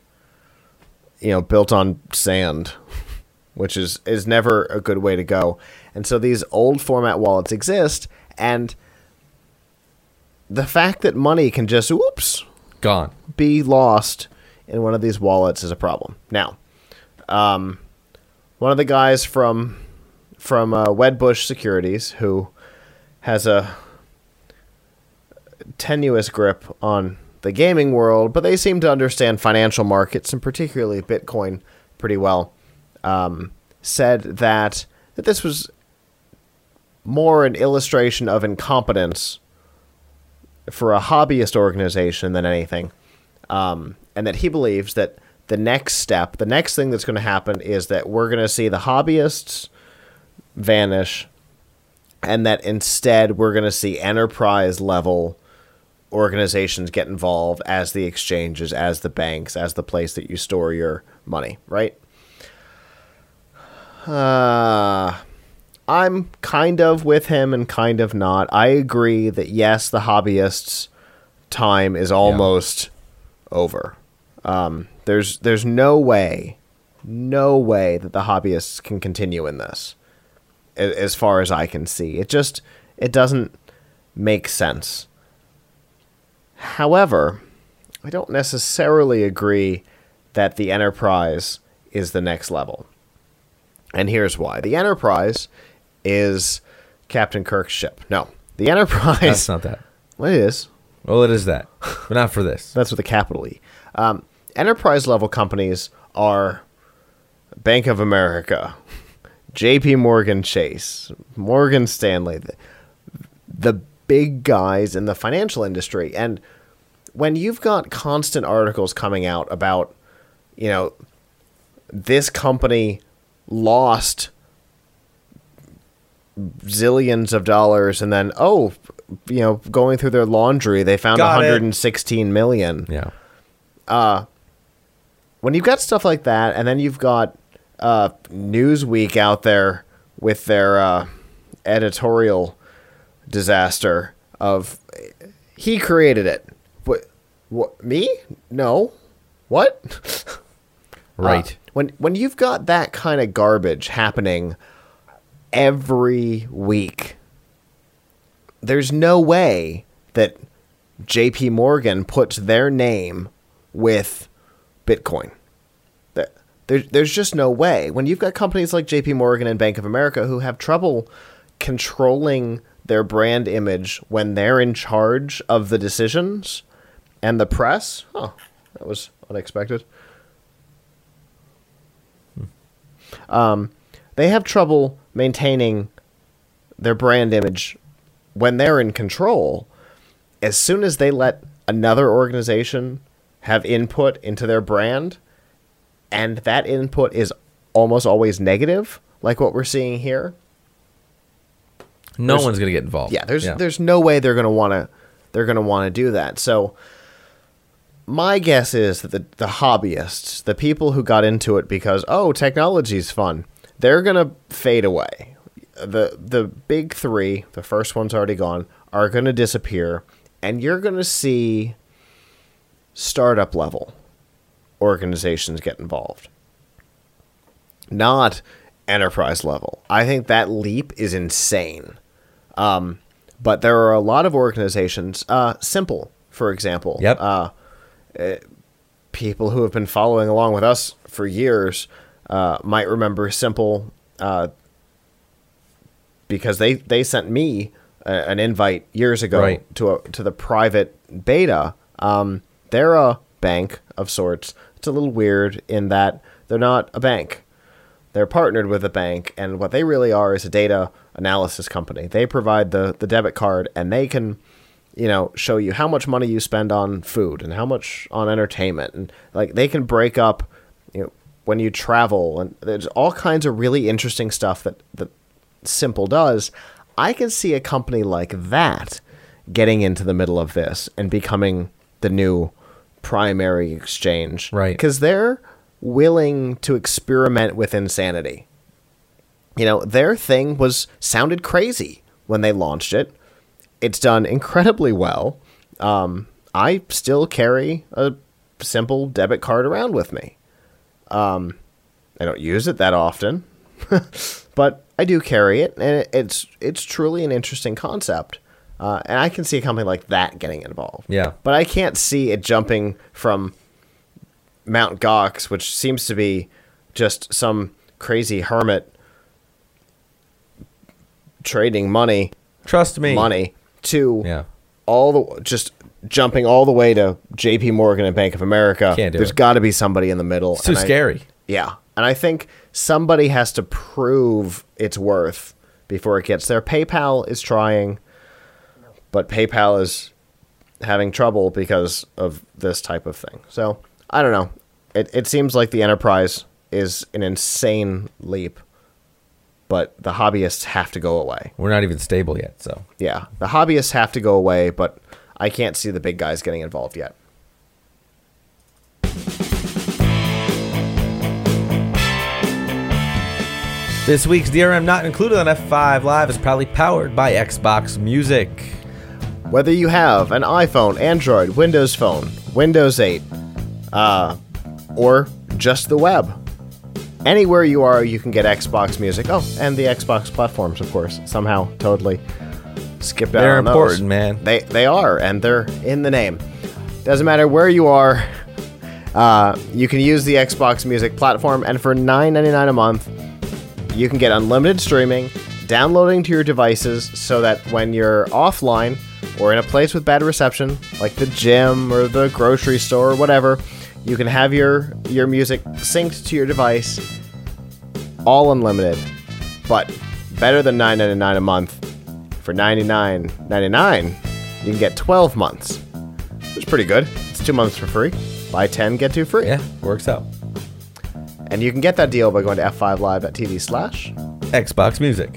built on sand, which is never a good way to go. And so these old format wallets exist, and the fact that money can just, gone, be lost in one of these wallets is a problem. Now, one of the guys from Wedbush Securities, who has a tenuous grip on the gaming world, but they seem to understand financial markets and particularly Bitcoin pretty well, said that this was more an illustration of incompetence for a hobbyist organization than anything, and that he believes that the next thing that's going to happen is that we're going to see the hobbyists vanish, and that instead we're going to see enterprise level organizations get involved as the exchanges, as the banks, as the place that you store your money, right? I'm kind of with him and kind of not. I agree that yes, the hobbyists' time is almost over. There's no way that the hobbyists can continue in this, as far as I can see. It doesn't make sense. However, I don't necessarily agree that the Enterprise is the next level. And here's why. The Enterprise is Captain Kirk's ship. No, the Enterprise... That's not that. Well, it is. Well, it is that, but not for this. That's with a capital E. Enterprise-level companies are Bank of America, J.P. Morgan Chase, Morgan Stanley, the big guys in the financial industry. And when you've got constant articles coming out about, this company lost zillions of dollars and then, going through their laundry, they found $116 million. Yeah. When you've got stuff like that, and then you've got Newsweek out there with their editorial disaster of he created it. What? Me? No. What? Right. When you've got that kind of garbage happening every week, there's no way that J.P. Morgan puts their name with Bitcoin. There's just no way. When you've got companies like J.P. Morgan and Bank of America who have trouble controlling their brand image when they're in charge of the decisions and the press, that was unexpected. They have trouble maintaining their brand image when they're in control. As soon as they let another organization have input into their brand, and that input is almost always negative, like what we're seeing here, no one's going to get involved. Yeah, there's no way they're going to want to do that. So My guess is that the hobbyists, the people who got into it because, oh, technology's fun, they're going to fade away. The big three, the first one's already gone, are going to disappear, and you're going to see startup level organizations get involved. Not enterprise level. I think that leap is insane. But there are a lot of organizations, Simple, for example. Yep. People who have been following along with us for years might remember Simple because they sent me an invite years ago Right. to the private beta. They're a bank of sorts. It's a little weird in that they're not a bank. They're partnered with a bank, and what they really are is a data analysis company. They provide the debit card, and they can, show you how much money you spend on food and how much on entertainment, and like they can break up, when you travel, and there's all kinds of really interesting stuff that Simple does. I can see a company like that getting into the middle of this and becoming the new primary exchange, Right? Because they're willing to experiment with insanity. Their thing sounded crazy when they launched it. It's done incredibly well. I still carry a Simple debit card around with me. I don't use it that often, but I do carry it, and it's truly an interesting concept. And I can see a company like that getting involved. Yeah. But I can't see it jumping from Mount Gox, which seems to be just some crazy hermit trading money, Trust me. to Yeah. just jumping all the way to JP Morgan and Bank of America. Can't do There's it. got to be somebody in the middle. It's too scary. Yeah. And I think somebody has to prove its worth before it gets there. PayPal is trying, but PayPal is having trouble because of this type of thing. So, I don't know. It seems like the enterprise is an insane leap, but the hobbyists have to go away. We're not even stable yet, so. Yeah, the hobbyists have to go away, but I can't see the big guys getting involved yet. This week's DRM not included on F5 Live is proudly powered by Xbox Music. Whether you have an iPhone, Android, Windows Phone, Windows 8, or just the web, anywhere you are, you can get Xbox Music. Oh, and the Xbox platforms, of course. Somehow, totally skipped out They're on those. important, man. They are, and they're in the name. Doesn't matter where you are, you can use the Xbox Music platform, and for $9.99 a month, you can get unlimited streaming, downloading to your devices so that when you're offline or in a place with bad reception, like the gym or the grocery store or whatever, you can have your music synced to your device, all unlimited, but better than $9.99 a month. For $99.99, you can get 12 months, which is pretty good. It's 2 months for free. Buy 10, get 2 free. Yeah, works out. And you can get that deal by going to f5live.tv/ Xbox Music.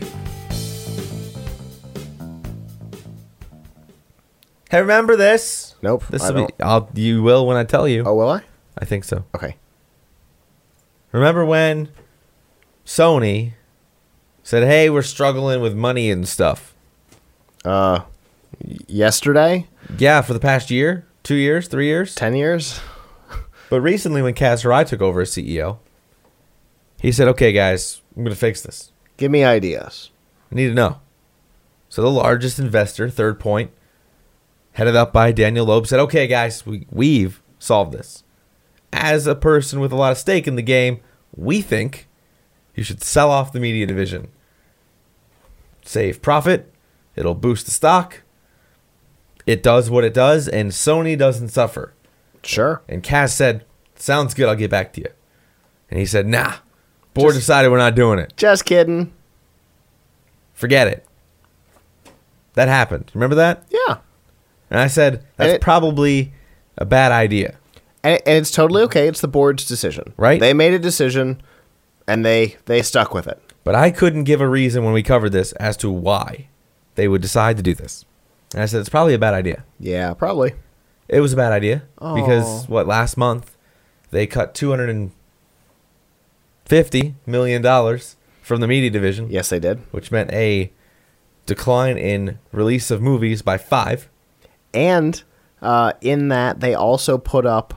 Hey, remember this? Nope. This I will be. don't. You will when I tell you. Oh, will I? I think so. Okay. Remember when Sony said, "Hey, we're struggling with money and stuff." Yesterday? Yeah, for the past year, 2 years, 3 years. 10 years? But recently, when Kaz Hirai took over as CEO, he said, "Okay, guys, I'm going to fix this. Give me ideas. I need to know." So the largest investor, Third Point, headed up by Daniel Loeb, said, "Okay, guys, we've solved this. As a person with a lot of stake in the game, we think you should sell off the media division. Save profit. It'll boost the stock. It does what it does, and Sony doesn't suffer." Sure. And Kaz said, "Sounds good, I'll get back to you." And he said, "Nah, board decided we're not doing it. Just kidding. Forget it." That happened. Remember that? Yeah. And I said, that's probably a bad idea. And it's totally okay. It's the board's decision. Right. They made a decision, and they stuck with it. But I couldn't give a reason when we covered this as to why they would decide to do this. And I said, it's probably a bad idea. Yeah, probably. It was a bad idea because Oh. last month they cut $250 million from the media division, Yes, they did. which meant a decline in release of movies by 5. And in that, they also put up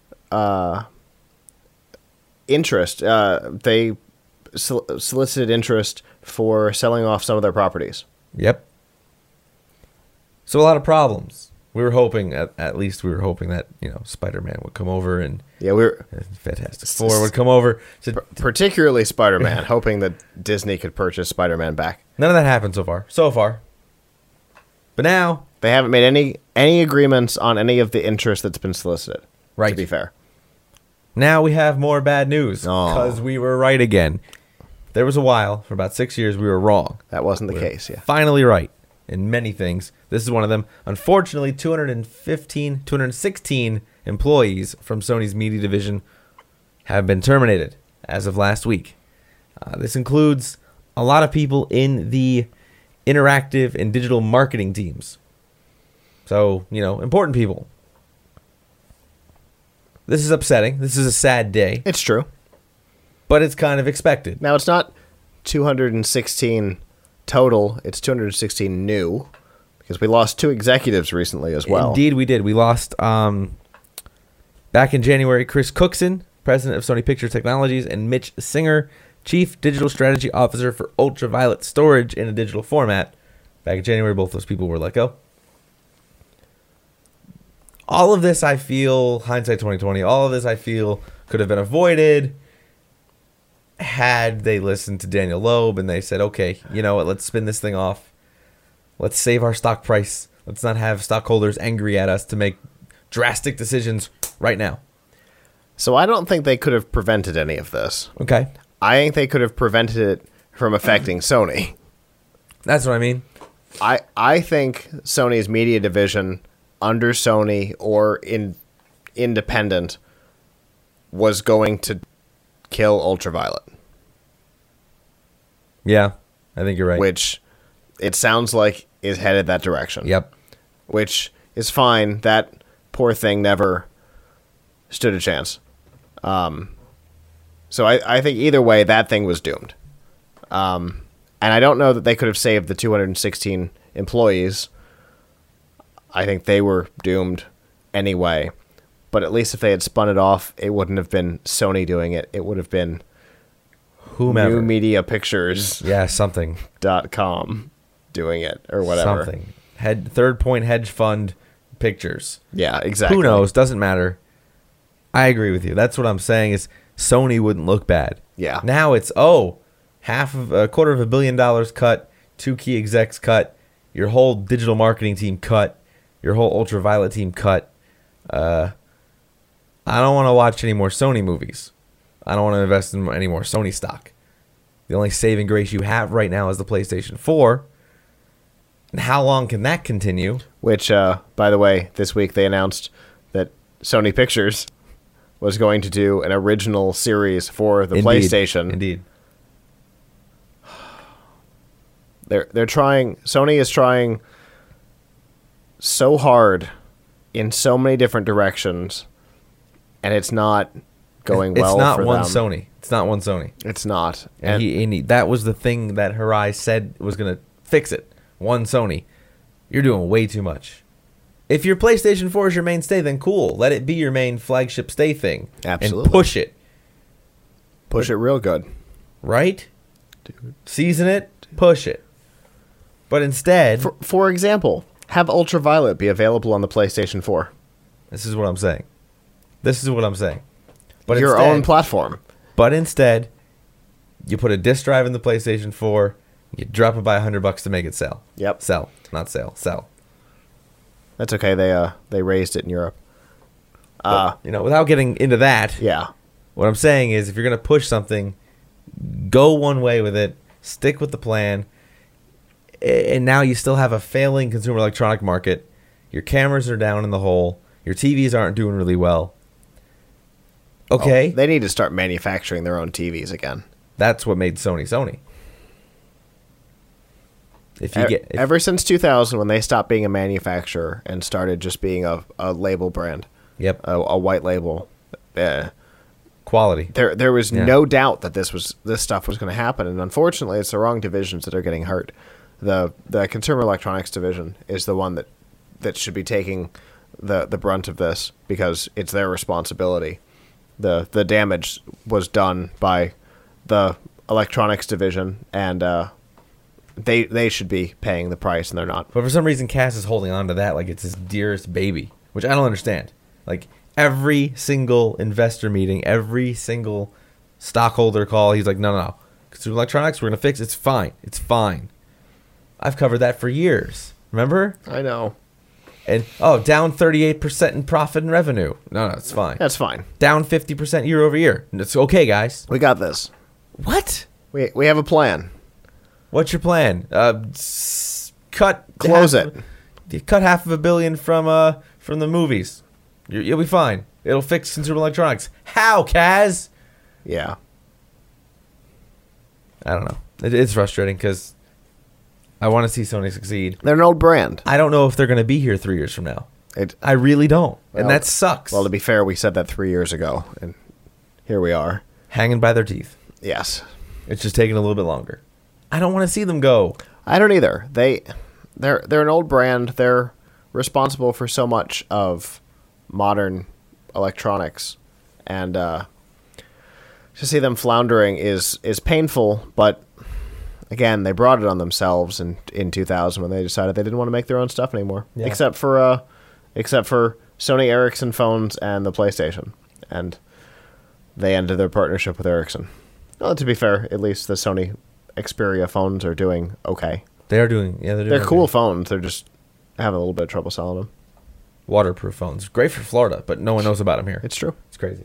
interest. They solicited interest for selling off some of their properties. Yep. So a lot of problems. We were hoping, at least we were hoping that, Spider-Man would come over and Yeah, we're Fantastic Four would come over. So particularly Spider-Man, hoping that Disney could purchase Spider-Man back. none of that happened so far. But now, They haven't made any agreements on any of the interest that's been solicited. Right. To be fair. now we have more bad news Oh. because we were right again. There was a while, for about 6 years, we were wrong. That wasn't the case, yeah. Finally right in many things. This is one of them. Unfortunately, 216 employees from Sony's media division have been terminated as of last week. This includes a lot of people in the interactive and digital marketing teams. So, important people. This is upsetting. This is a sad day, It's true. but it's kind of expected. Now, it's not 216 total. It's 216 new because we lost 2 executives recently as well. Indeed, we did. We lost, back in January, Chris Cookson, president of Sony Picture Technologies, and Mitch Singer, chief digital strategy officer for ultraviolet storage in a digital format. Back in January, both those people were let go. All of this, I feel, hindsight 2020, all of this, I feel, could have been avoided had they listened to Daniel Loeb and they said, okay, you know what, let's spin this thing off. Let's save our stock price. Let's not have stockholders angry at us to make drastic decisions right now. So I don't think they could have prevented any of this. Okay. I think they could have prevented it from affecting Sony. That's what I mean. I think Sony's media division under Sony or independent was going to kill Ultraviolet, Yeah, I think you're right. which it sounds like is headed that direction. Yep. Which is fine. That poor thing never stood a chance. So I think either way, that thing was doomed. And I don't know that they could have saved the 216 employees. I think they were doomed anyway. But at least if they had spun it off, it wouldn't have been Sony doing it. It would have been Whomever. NewMediaPictures.com Yeah, something. doing it or whatever. Something. Third Point Hedge Fund Pictures. Yeah, exactly. Who knows? Doesn't matter. I agree with you. That's what I'm saying is Sony wouldn't look bad. Yeah. Now it's, $250 million cut, 2 key execs cut, your whole digital marketing team cut, your whole ultraviolet team cut. I don't want to watch any more Sony movies. I don't want to invest in any more Sony stock. The only saving grace you have right now is the PlayStation 4. And how long can that continue? Which, by the way, this week they announced that Sony Pictures was going to do an original series for the PlayStation. Indeed. They're trying. Sony is trying so hard in so many different directions, and it's not going well. It's not for one them. Sony. It's not one Sony. It's not. And that was the thing that Hirai said was going to fix it. One Sony. You're doing way too much. If your PlayStation 4 is your mainstay, then cool. Let it be your main flagship stay thing. Absolutely. And push it. push it real good. Right? Season it. Push it. But instead, For example, have Ultraviolet be available on the PlayStation 4. this is what I'm saying. But Your instead, own platform. But instead, you put a disc drive in the PlayStation 4, you drop it by $100 to make it sell. Yep. Sell. Not sell. Sell. That's okay. They raised it in Europe. But, without getting into that, Yeah. what I'm saying is if you're going to push something, go one way with it, stick with the plan, and now you still have a failing consumer electronic market. Your cameras are down in the hole. Your TVs aren't doing really well. Okay, They need to start manufacturing their own TVs again. that's what made Sony Sony. If you get Ever since 2000, when they stopped being a manufacturer and started just being a label brand, yep, a white label, quality. there was no doubt that this stuff was going to happen. And unfortunately, it's the wrong divisions that are getting hurt. The consumer electronics division is the one that should be taking the brunt of this because it's their responsibility. The damage was done by the electronics division, and they should be paying the price, and they're not. But for some reason, Cass is holding on to that like it's his dearest baby, which I don't understand. Like every single investor meeting, every single stockholder call, he's like, no. Consumer electronics, we're going to fix it. It's fine. It's fine. I've covered that for years. Remember? I know. And, down 38% in profit and revenue. No, it's fine. That's fine. Down 50% year over year. It's okay, guys. We got this. What? We have a plan. What's your plan? Close it. Cut $500 million from the movies. You'll be fine. It'll fix consumer electronics. How, Kaz? Yeah. I don't know. It's frustrating because I want to see Sony succeed. They're an old brand. I don't know if they're going to be here 3 years from now. It I really don't. Well, and that sucks. Well, to be fair, we said that 3 years ago, and here we are. Hanging by their teeth. Yes. It's just taking a little bit longer. I don't want to see them go. I don't either. They're an old brand. They're responsible for so much of modern electronics, and to see them floundering is painful. But again, they brought it on themselves in 2000 when they decided they didn't want to make their own stuff anymore, Yeah. except for Sony Ericsson phones and the PlayStation, and they ended their partnership with Ericsson. Well, to be fair, at least the Sony Xperia phones are doing okay. They are doing, yeah, they're doing They're cool okay. phones. They're just having a little bit of trouble selling them. Waterproof phones. Great for Florida, but no one knows about them here. It's true. It's crazy.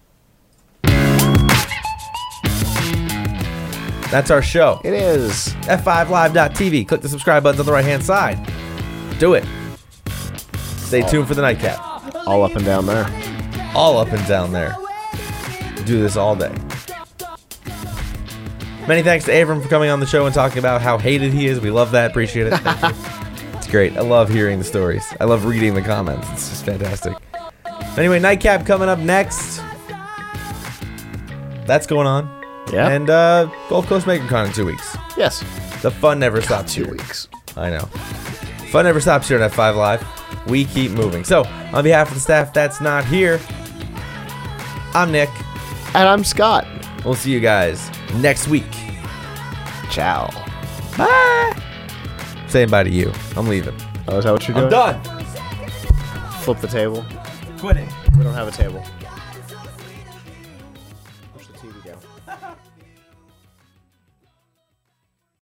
That's our show. It is. F5live.tv. Click the subscribe button on the right-hand side. Do it. Stay tuned for the nightcap. All up and down there. All up and down there. Do this all day. Many thanks to Abram for coming on the show and talking about how hated he is. We love that. Appreciate it. Thank you. It's great. I love hearing the stories. I love reading the comments. It's just fantastic. Anyway, nightcap coming up next. That's going on. Yeah. And Gulf Coast MakerCon in 2 weeks. Yes. The fun never stops 2 here. weeks. I know. Fun never stops here on F5 Live. We keep moving. So, on behalf of the staff that's not here, I'm Nick. And I'm Scott. We'll see you guys next week. Ciao. Bye. Saying bye to you. I'm leaving. Oh, is that what you're doing? I'm done. Flip the table. Quitting. We don't have a table.